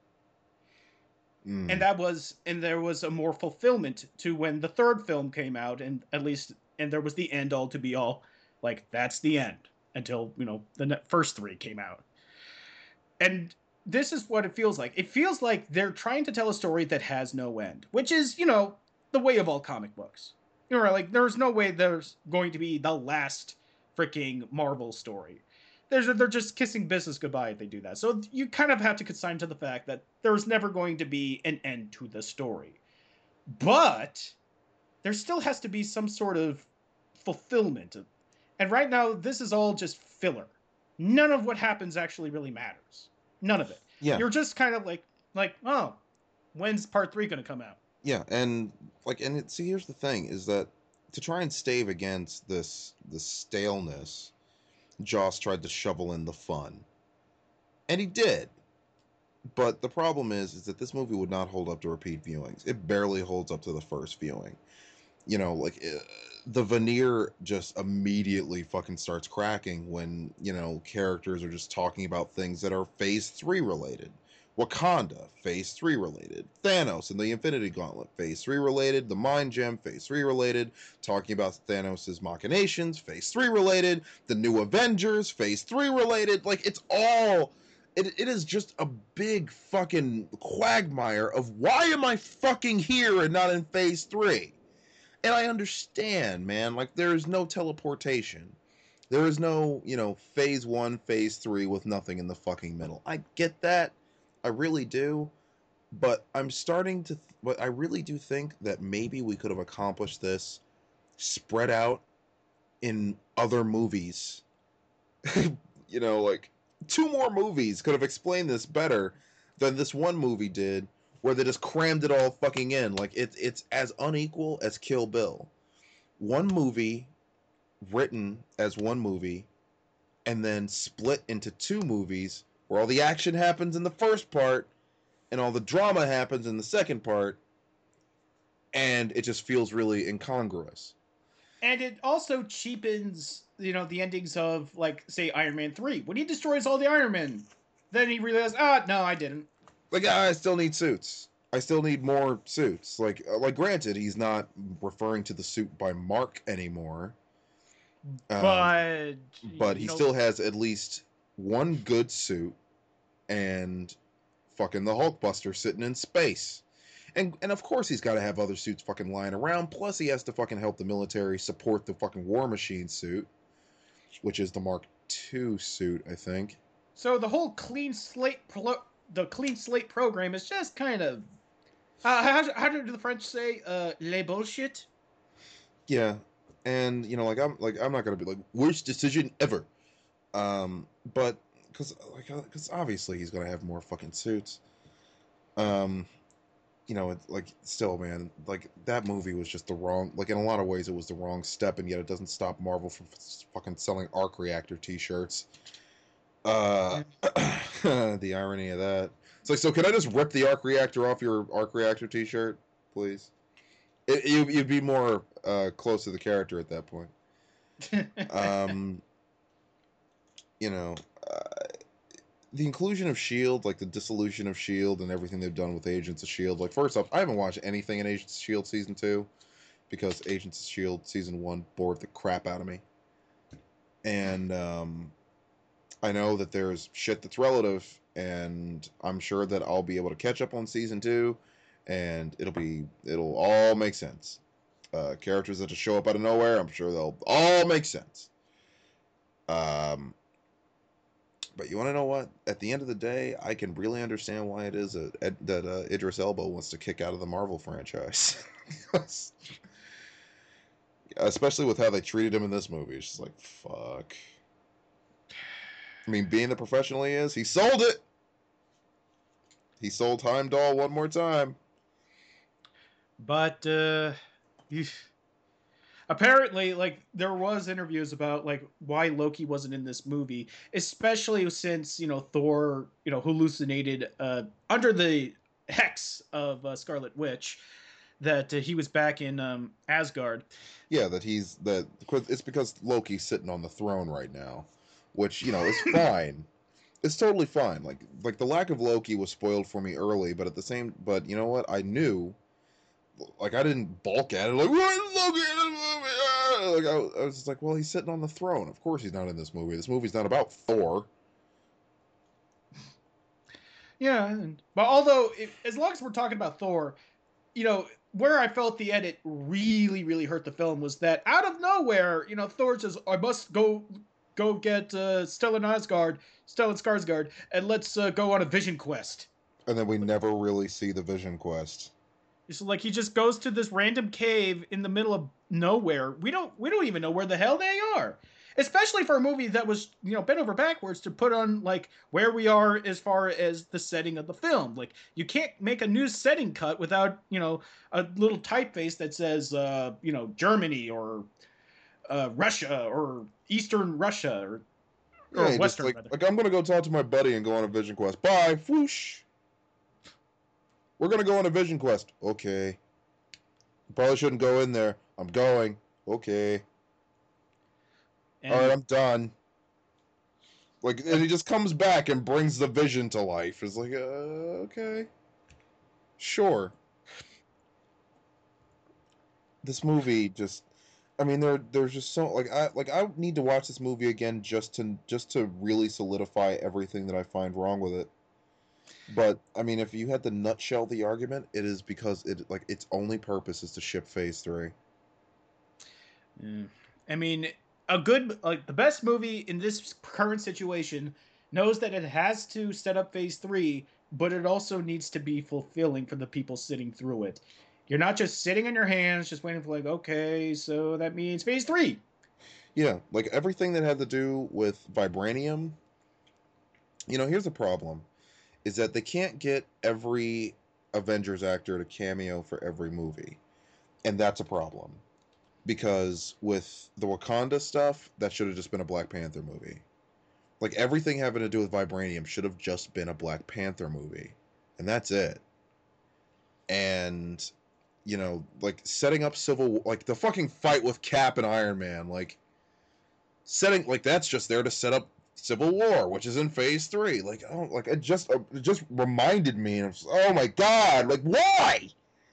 Mm. And that was, and there was a more fulfillment to when the third film came out, and at least, and there was the end all to be all, like, that's the end, until, you know, the first three came out. And this is what it feels like. It feels like they're trying to tell a story that has no end, which is, you know, the way of all comic books. You know, like, there's no way there's going to be the last freaking Marvel story. they're, they're just kissing business goodbye if they do that. So you kind of have to consign to the fact that there's never going to be an end to the story. But there still has to be some sort of fulfillment. And right now, this is all just filler. None of what happens actually really matters. None of it. Yeah. You're just kind of like, like, oh, when's part three going to come out? Yeah, and like, and it, see, here's the thing: is that to try and stave against this this staleness, Joss tried to shovel in the fun, and he did. But the problem is, is that this movie would not hold up to repeat viewings. It barely holds up to the first viewing. You know, like it, the veneer just immediately fucking starts cracking when, you know, characters are just talking about things that are Phase three related. Wakanda, Phase three related. Thanos and the Infinity Gauntlet, Phase three related. The Mind Gem, Phase three related. Talking about Thanos' machinations, Phase three related. The New Avengers, Phase three related. Like, it's all... It, it is just a big fucking quagmire of why am I fucking here and not in Phase three? And I understand, man. Like, there is no teleportation. There is no, you know, phase one, phase three with nothing in the fucking middle. I get that. I really do. But I'm starting to, th- but I really do think that maybe we could have accomplished this spread out in other movies. You know, like, two more movies could have explained this better than this one movie did, where they just crammed it all fucking in. Like, it, it's as unequal as Kill Bill. One movie written as one movie, and then split into two movies, where all the action happens in the first part, and all the drama happens in the second part, and it just feels really incongruous. And it also cheapens, you know, the endings of, like, say, Iron Man three. When he destroys all the Iron Men, then he realizes, ah, no, I didn't. Like, I still need suits. I still need more suits. Like, uh, like, granted, he's not referring to the suit by Mark anymore. But, um, but he know, still has at least one good suit, and fucking the Hulkbuster sitting in space. And and of course he's got to have other suits fucking lying around. Plus he has to fucking help the military support the fucking War Machine suit, which is the Mark two suit, I think. So the whole clean slate, pro- the clean slate program is just kind of, uh, how, how do the French say, uh, les bullshit? Yeah, and you know, like I'm like I'm not gonna be like worst decision ever, um, but because like because obviously he's gonna have more fucking suits, um. You know, it's like still, man, like that movie was just the wrong. Like in a lot of ways, it was the wrong step, and yet it doesn't stop Marvel from f- fucking selling Arc Reactor T-shirts. Uh, the irony of that. It's like, so can I just rip the Arc Reactor off your Arc Reactor T-shirt, please? It, you, you'd be more uh, close to the character at that point. um, you know. Uh, The inclusion of S H I E L D, like the dissolution of S H I E L D and everything they've done with Agents of S H I E L D. Like, first off, I haven't watched anything in Agents of S H I E L D Season two because Agents of S H I E L D Season one bored the crap out of me. And um, I know that there's shit that's relative, and I'm sure that I'll be able to catch up on Season two, and it'll be, it'll all make sense. Uh, characters that just show up out of nowhere, I'm sure they'll all make sense. Um... But you want to know what? At the end of the day, I can really understand why it is a, a, that uh, Idris Elba wants to kick out of the Marvel franchise. Especially with how they treated him in this movie. It's just like, fuck. I mean, being the professional he is, he sold it! He sold Heimdall one more time. But, uh... apparently, like, there was interviews about, like, why Loki wasn't in this movie, especially since, you know, Thor, you know, hallucinated uh, under the hex of uh, Scarlet Witch that uh, he was back in um, Asgard. Yeah, that he's, that it's because Loki's sitting on the throne right now, which, you know, is fine. It's totally fine. Like, like the lack of Loki was spoiled for me early, but at the same, but you know what? I knew. Like, I didn't balk at it, like, what is Loki in this movie? Ah! Like, I, I was just like, well, he's sitting on the throne. Of course he's not in this movie. This movie's not about Thor. Yeah, and, but although, if, as long as we're talking about Thor, you know, where I felt the edit really, really hurt the film was that out of nowhere, you know, Thor says, I must go go get uh, Stellan Skarsgård, Stellan Skarsgård, and let's uh, go on a vision quest. And then we never really see the Vision Quest. It's like he just goes to this random cave in the middle of nowhere. We don't we don't even know where the hell they are. Especially for a movie that was, you know, bent over backwards to put on like where we are as far as the setting of the film. Like you can't make a new setting cut without, you know, a little typeface that says uh, you know, Germany or uh, Russia or Eastern Russia or Yeah, or he just Western like rather. like I'm gonna go talk to my buddy and go on a Vision Quest. Bye, whoosh. We're gonna go on a Vision Quest. Okay. Probably shouldn't go in there. I'm going. Okay. And, All right, I'm done. Like, and he just comes back and brings the Vision to life. It's like, uh, okay, sure. This movie just, I mean, there, there's just so like I like I need to watch this movie again just to just to really solidify everything that I find wrong with it. But I mean, if you had to nutshell the argument, it is because it like its only purpose is to ship Phase Three. Mm. I mean, a good like the best movie in this current situation knows that it has to set up phase three, but it also needs to be fulfilling for the people sitting through it. You're not just sitting on your hands, just waiting for like, okay, so that means phase three. Yeah, like everything that had to do with vibranium. You know, here's the problem: is that they can't get every Avengers actor to cameo for every movie, and that's a problem. Because with the Wakanda stuff, that should have just been a Black Panther movie. Like everything having to do with vibranium should have just been a Black Panther movie, and that's it. And you know, like setting up civil, like the fucking fight with Cap and Iron Man, like setting, like that's just there to set up Civil War, which is in Phase Three. Like, oh, like it just, it just reminded me of, oh my god, like why?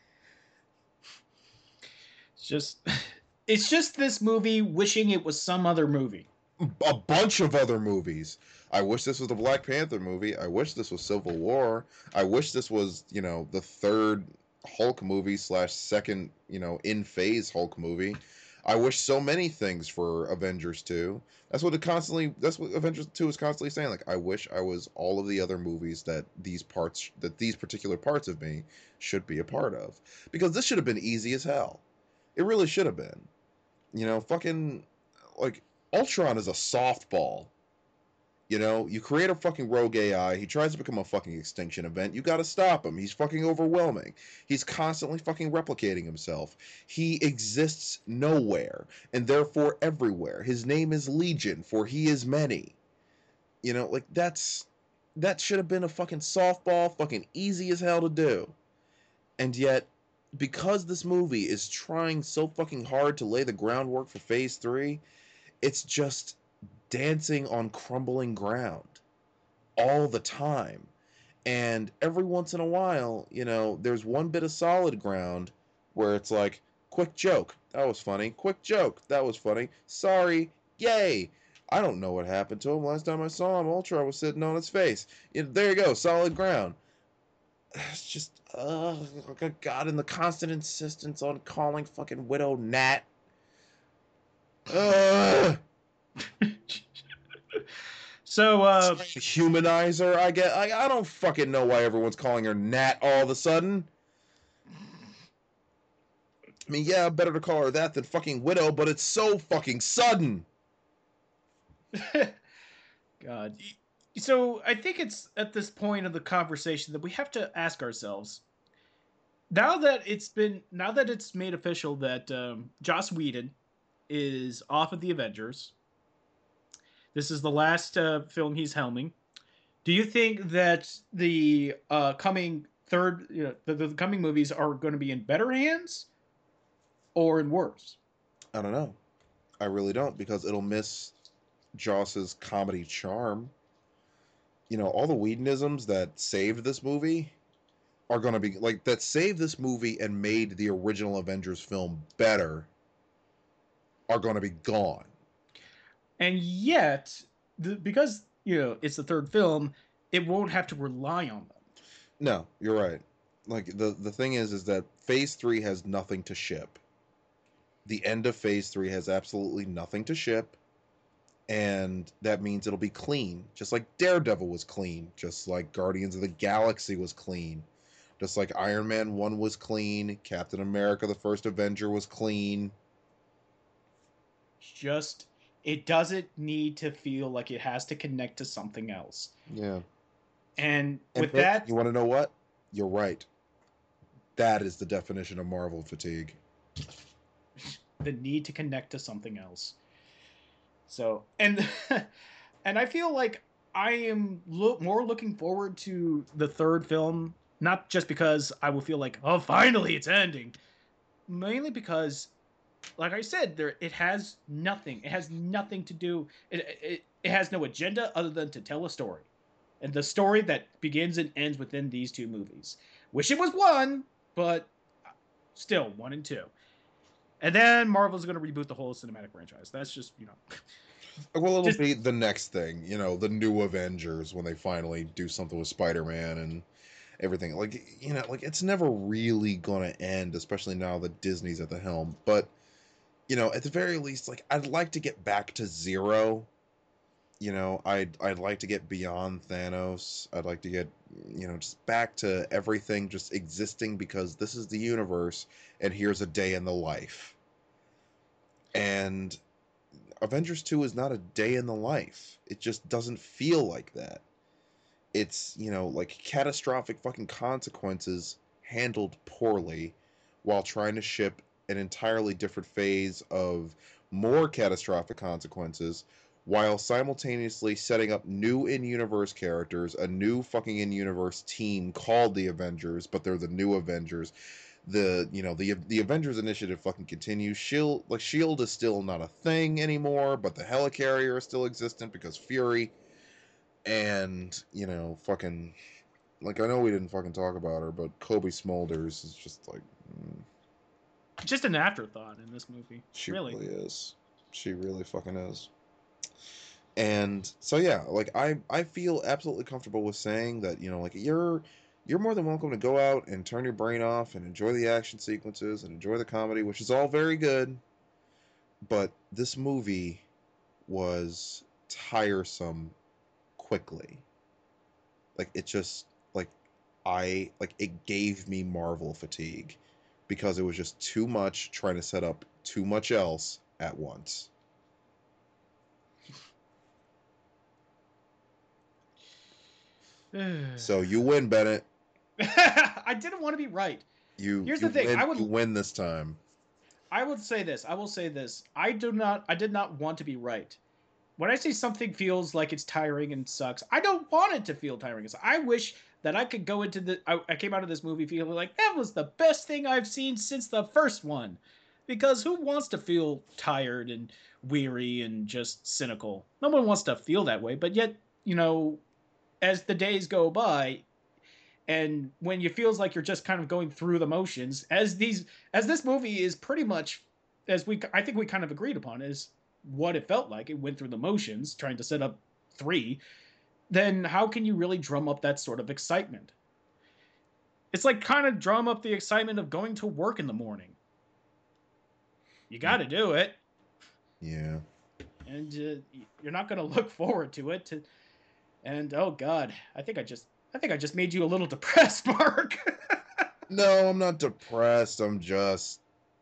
It's just it's just this movie wishing it was some other movie. A bunch of other movies. I wish this was the Black Panther movie. I wish this was Civil War. I wish this was, you know, the third Hulk movie slash second, you know, in phase Hulk movie. I wish so many things for Avengers two. That's what it constantly. That's what Avengers two is constantly saying. Like, I wish I was all of the other movies that these parts, that these particular parts of me should be a part of. Because this should have been easy as hell. It really should have been. You know, fucking like Ultron is a softball. You know, you create a fucking rogue A I. He tries to become a fucking extinction event. You gotta stop him. He's fucking overwhelming. He's constantly fucking replicating himself. He exists nowhere, and therefore everywhere. His name is Legion, for he is many. You know, like, that's... That should have been a fucking softball, fucking easy as hell to do. And yet, because this movie is trying so fucking hard to lay the groundwork for Phase three, it's just dancing on crumbling ground all the time. And every once in a while, you know, there's one bit of solid ground where it's like, quick joke, that was funny. Quick joke, that was funny. Sorry, yay. I don't know what happened to him. Last time I saw him, Ultra was sitting on his face. You know, there you go, solid ground. It's just, uh, God, and the constant insistence on calling fucking Widow Nat. Ugh. So, uh, humanizer, I get. I, I don't fucking know why everyone's calling her Nat all of a sudden. I mean, yeah, better to call her that than fucking Widow, but it's so fucking sudden. God. So I think it's at this point of the conversation that we have to ask ourselves, now that it's been, now that it's made official that um, Joss Whedon is off of the Avengers, this is the last uh, film he's helming. Do you think that the uh, coming third, you know, the, the coming movies are going to be in better hands or in worse? I don't know. I really don't, because it'll miss Joss's comedy charm. You know, all the Whedonisms that saved this movie are going to be, like, that saved this movie and made the original Avengers film better are going to be gone. And yet, the, because, you know, it's the third film, it won't have to rely on them. No, you're right. Like, the, the thing is, is that Phase three has nothing to ship. The end of Phase three has absolutely nothing to ship. And that means it'll be clean, just like Daredevil was clean, just like Guardians of the Galaxy was clean, just like Iron Man one was clean, Captain America the First Avenger was clean. Just, it doesn't need to feel like it has to connect to something else. Yeah. And, and with Vic, that, you want to know what? You're right. That is the definition of Marvel fatigue. The need to connect to something else. So, and and I feel like I am lo- more looking forward to the third film, not just because I will feel like, oh, finally it's ending, mainly because, like I said, there it has nothing. It has nothing to do. It it, it has no agenda other than to tell a story, and the story that begins and ends within these two movies. Wish it was one, but still one and two. And then Marvel's going to reboot the whole cinematic franchise. That's just, you know. Well, it'll just, be the next thing, you know, the new Avengers when they finally do something with Spider-Man and everything. Like, you know, like it's never really going to end, especially now that Disney's at the helm. But, you know, at the very least, like I'd like to get back to zero. You know, I'd I'd like to get beyond Thanos. I'd like to get, you know, just back to everything just existing because this is the universe and here's a day in the life. And Avengers two is not a day in the life. It just doesn't feel like that. It's, you know, like catastrophic fucking consequences handled poorly while trying to ship an entirely different phase of more catastrophic consequences while simultaneously setting up new in-universe characters, a new fucking in-universe team called the Avengers, but they're the new Avengers. The, you know, the the Avengers Initiative fucking continues. Shield, like Shield is still not a thing anymore, but the Helicarrier is still existent because Fury. And, you know, fucking, like, I know we didn't fucking talk about her, but Kobe Smulders is just like, mm, just an afterthought in this movie. she really. really is. She really fucking is. And so yeah, like I I feel absolutely comfortable with saying that, you know, like you're you're more than welcome to go out and turn your brain off and enjoy the action sequences and enjoy the comedy, which is all very good. But this movie was tiresome quickly. Like it just like I like it gave me Marvel fatigue because it was just too much trying to set up too much else at once. So you win, Bennett. I didn't want to be right. You Here's you the thing. win, I would you win this time. I would say this. I will say this. I do not I did not want to be right. When I say something feels like it's tiring and sucks, I don't want it to feel tiring. I wish that I could go into the I, I came out of this movie feeling like that was the best thing I've seen since the first one. Because who wants to feel tired and weary and just cynical? No one wants to feel that way, but yet, you know, as the days go by, and when you feels like you're just kind of going through the motions, as these as this movie is pretty much, as we I think we kind of agreed upon, is what it felt like. It went through the motions trying to set up three. Then how can you really drum up that sort of excitement? It's like kind of drum up the excitement of going to work in the morning. You got to do it. Yeah. And uh, you're not going to look forward to it. To, and oh god, I think I just I think I just made you a little depressed, Mark. No, I'm not depressed. I'm just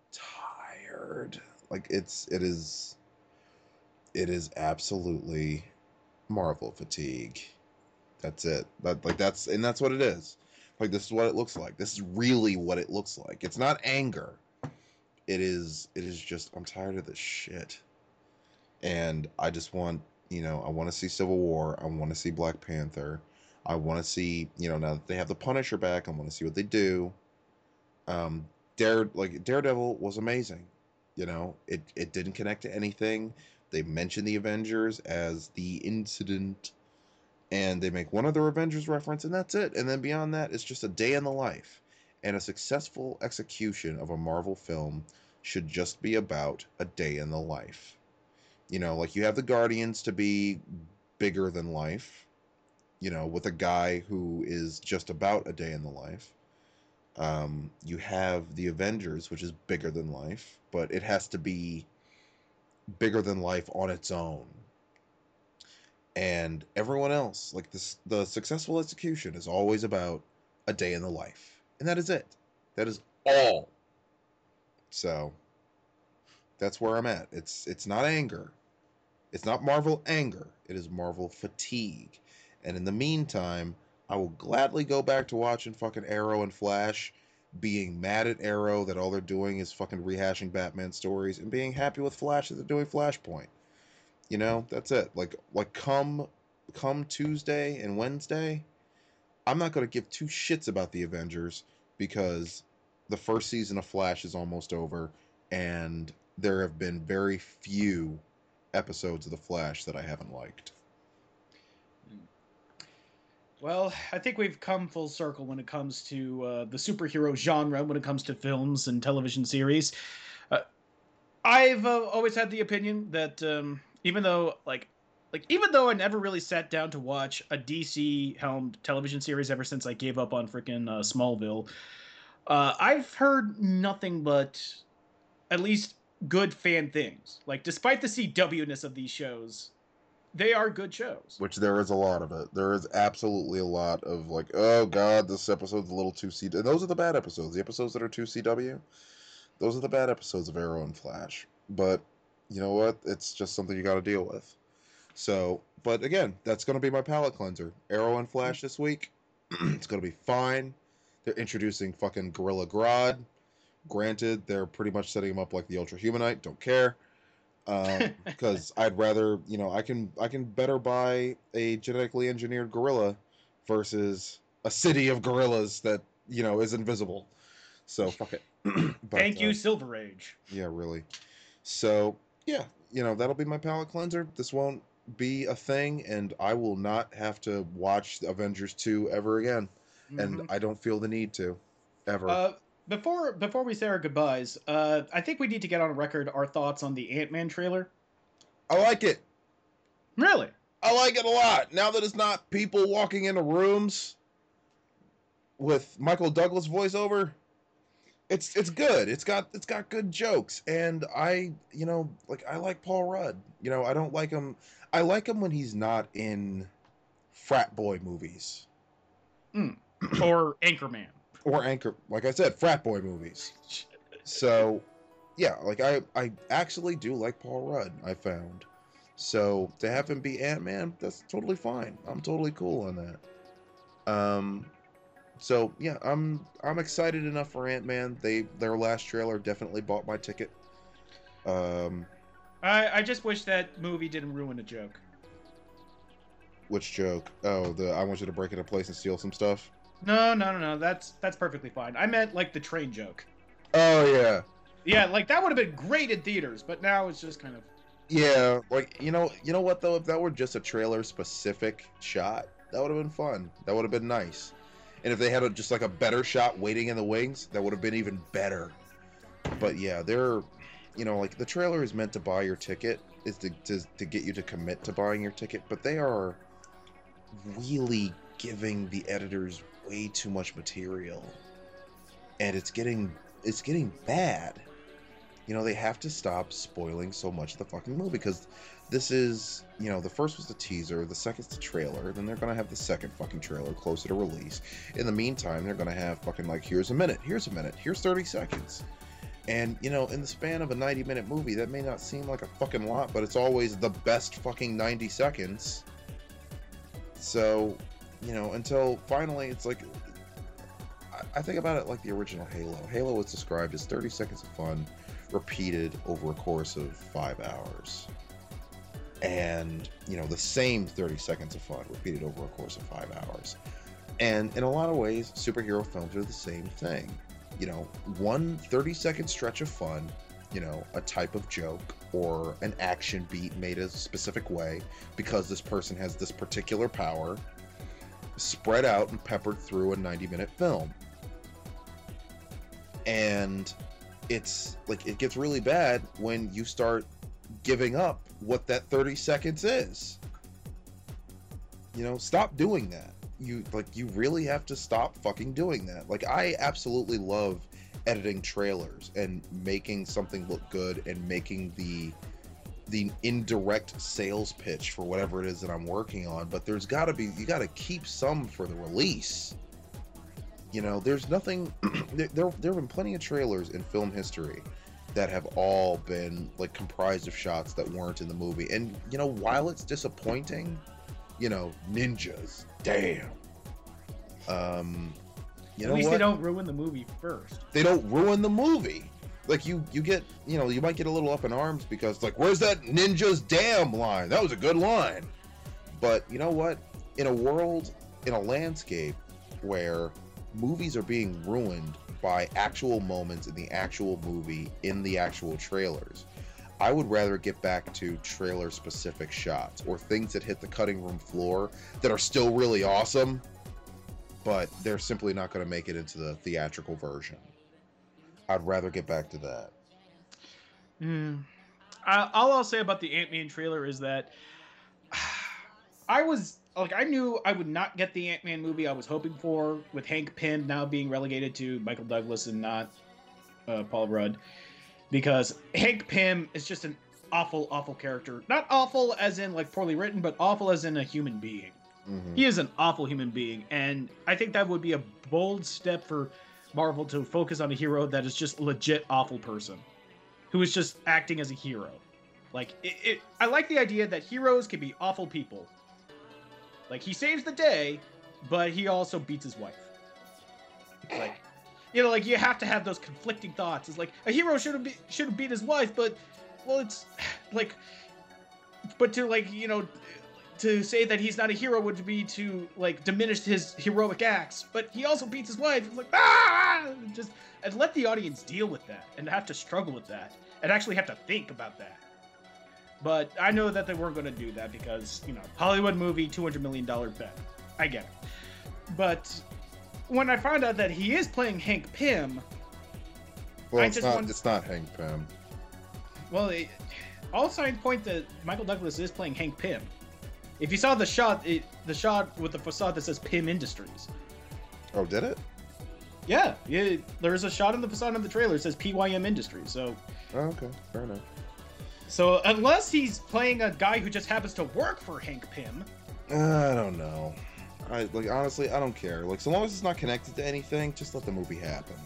tired. Like it's it is it is absolutely Marvel fatigue. That's it. That like that's and that's what it is. Like this is what it looks like. This is really what it looks like. It's not anger. It is it is just I'm tired of this shit. And I just want, you know, I want to see Civil War. I want to see Black Panther. I want to see, you know, now that they have the Punisher back, I want to see what they do. Um, Dare like Daredevil was amazing. You know, it it didn't connect to anything. They mention the Avengers as the incident, and they make one other Avengers reference, and that's it. And then beyond that, it's just a day in the life. And a successful execution of a Marvel film should just be about a day in the life. You know, like you have the Guardians to be bigger than life, you know, with a guy who is just about a day in the life. Um, you have the Avengers, which is bigger than life, but it has to be bigger than life on its own. And everyone else, like this, the successful execution is always about a day in the life, and that is it. That is all. So that's where I'm at. It's it's not anger. It's not Marvel anger. It is Marvel fatigue. And in the meantime, I will gladly go back to watching fucking Arrow and Flash, being mad at Arrow that all they're doing is fucking rehashing Batman stories, and being happy with Flash that they're doing Flashpoint. You know, that's it. Like like come come Tuesday and Wednesday, I'm not going to give two shits about the Avengers because the first season of Flash is almost over, and there have been very few episodes of The Flash that I haven't liked. Well, I think we've come full circle when it comes to uh, the superhero genre, when it comes to films and television series. Uh, I've uh, always had the opinion that um, even though, like, like even though I never really sat down to watch a D C-helmed television series ever since I gave up on freaking uh, Smallville, uh, I've heard nothing but at least good fan things. Like, despite the C W-ness of these shows, they are good shows. Which there is a lot of it. There is absolutely a lot of like, oh god, this episode's a little too C W. And those are the bad episodes. The episodes that are too C W, those are the bad episodes of Arrow and Flash. But you know what? It's just something you got to deal with. So, but again, that's going to be my palate cleanser. Arrow and Flash this week. It's going to be fine. They're introducing fucking Gorilla Grodd. Granted, they're pretty much setting him up like the Ultra Humanite. Don't care. Um, because I'd rather, you know, I can I can better buy a genetically engineered gorilla versus a city of gorillas that, you know, is invisible. So fuck it. But, Thank you, uh, Silver Age. Yeah, really. So yeah, you know, that'll be my palate cleanser. This won't be a thing, and I will not have to watch Avengers two ever again. Mm-hmm. And I don't feel the need to, ever. Uh, Before before we say our goodbyes, uh, I think we need to get on record our thoughts on the Ant-Man trailer. I like it. Really? I like it a lot. Now that it's not people walking into rooms with Michael Douglas voiceover, it's it's good. It's got it's got good jokes, and I you know like I like Paul Rudd. You know I don't like him. I like him when he's not in frat boy movies. Mm. Or Anchorman. Or Anchor, like I said, frat boy movies. So, yeah, like I, I actually do like Paul Rudd, I found. So, to have him be Ant-Man, that's totally fine. I'm totally cool on that. Um, so, yeah, I'm I'm excited enough for Ant-Man. They Their last trailer definitely bought my ticket. Um, I, I just wish that movie didn't ruin a joke. Which joke? Oh, the I want you to break into place and steal some stuff? No, no, no, no. That's that's perfectly fine. I meant like the train joke. Oh yeah. Yeah, like that would have been great in theaters, but now it's just kind of. Yeah, like you know, you know what though? If that were just a trailer specific shot, that would have been fun. That would have been nice. And if they had a, just like a better shot waiting in the wings, that would have been even better. But yeah, they're, you know, like the trailer is meant to buy your ticket, is to to, to get you to commit to buying your ticket, but they are really giving the editors way too much material, and it's getting it's getting bad. You know, they have to stop spoiling so much of the fucking movie, because this is, you know, the first was the teaser, the second's the trailer, then they're gonna have the second fucking trailer closer to release. In the meantime, they're gonna have fucking like, here's a minute, here's a minute, here's thirty seconds. And, you know, in the span of a ninety minute movie, that may not seem like a fucking lot, but it's always the best fucking ninety seconds. So, you know, until finally it's like, I think about it like the original Halo. Halo was described as thirty seconds of fun repeated over a course of five hours. And, you know, the same thirty seconds of fun repeated over a course of five hours. And in a lot of ways, superhero films are the same thing. You know, one thirty second stretch of fun, you know, a type of joke or an action beat made a specific way because this person has this particular power, spread out and peppered through a ninety minute film. And it's like, it gets really bad when you start giving up what that thirty seconds is. You know, stop doing that. You like, you really have to stop fucking doing that. Like, I absolutely love editing trailers and making something look good and making the the indirect sales pitch for whatever it is that I'm working on, but there's got to be, you got to keep some for the release. You know, there's nothing, there, there have been plenty of trailers in film history that have all been like comprised of shots that weren't in the movie. And, you know, while it's disappointing, you know, ninjas, damn. Um, you At know least what? they don't ruin the movie first. They don't ruin the movie. Like, you, you get, you know, you might get a little up in arms because, like, where's that ninja's damn line? That was a good line. But you know what? In a world, in a landscape where movies are being ruined by actual moments in the actual movie, in the actual trailers, I would rather get back to trailer-specific shots or things that hit the cutting room floor that are still really awesome, but they're simply not going to make it into the theatrical version. I'd rather get back to that. Mm. I, all I'll say about the Ant-Man trailer is that I was like, I knew I would not get the Ant-Man movie I was hoping for, with Hank Pym now being relegated to Michael Douglas and not uh, Paul Rudd, because Hank Pym is just an awful, awful character. Not awful as in like poorly written, but awful as in a human being. Mm-hmm. He is an awful human being, and I think that would be a bold step for Marvel to focus on a hero that is just legit awful person, who is just acting as a hero. Like, it, it, I like the idea that heroes can be awful people. Like, he saves the day, but he also beats his wife. Like, you know, like, you have to have those conflicting thoughts. It's like, a hero should have be, should have beat his wife, but, well, it's, like, but to, like, you know, to say that he's not a hero would be to, like, diminish his heroic acts, but he also beats his wife. It's like, ah! Just, and let the audience deal with that, and have to struggle with that, and actually have to think about that. But I know that they weren't going to do that because, you know, Hollywood movie, two hundred million dollars bet. I get it. But when I found out that he is playing Hank Pym... Well, I it's, just not, want- it's not Hank Pym. Well, it, all signs point that Michael Douglas is playing Hank Pym. If you saw the shot, it, the shot with the facade that says Pym Industries. Oh, did it? Yeah, yeah, there's a shot in the facade of the trailer that says P Y M Industries, so... Oh, okay, fair enough. So, unless he's playing a guy who just happens to work for Hank Pym... I don't know. I like honestly, I don't care. Like, so long as it's not connected to anything, just let the movie happen.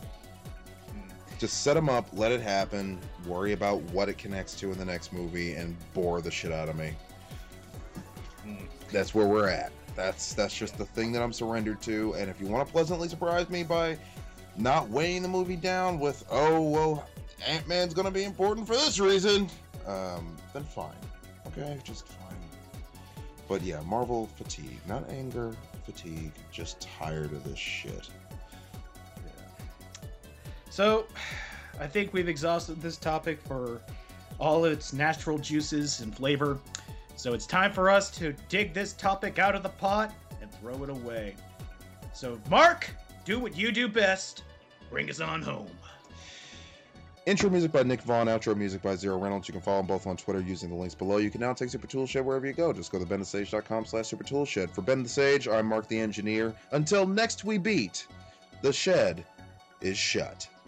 Just set them up, let it happen, worry about what it connects to in the next movie, and bore the shit out of me. That's where we're at. That's that's just the thing that I'm surrendered to. And if you want to pleasantly surprise me by not weighing the movie down with, oh, well, Ant-Man's gonna be important for this reason, um, then fine. Okay, just fine. But yeah, Marvel fatigue. Not anger, fatigue. Just tired of this shit. Yeah. So, I think we've exhausted this topic for all its natural juices and flavor. So it's time for us to dig this topic out of the pot and throw it away. So, Mark, do what you do best. Bring us on home. Intro music by Nick Vaughn, outro music by Zero Reynolds. You can follow them both on Twitter using the links below. You can now take Super Tool Shed wherever you go. Just go to ben the sage dot com slash super tool shed. For Ben the Sage, I'm Mark the Engineer. Until next we beat, the shed is shut.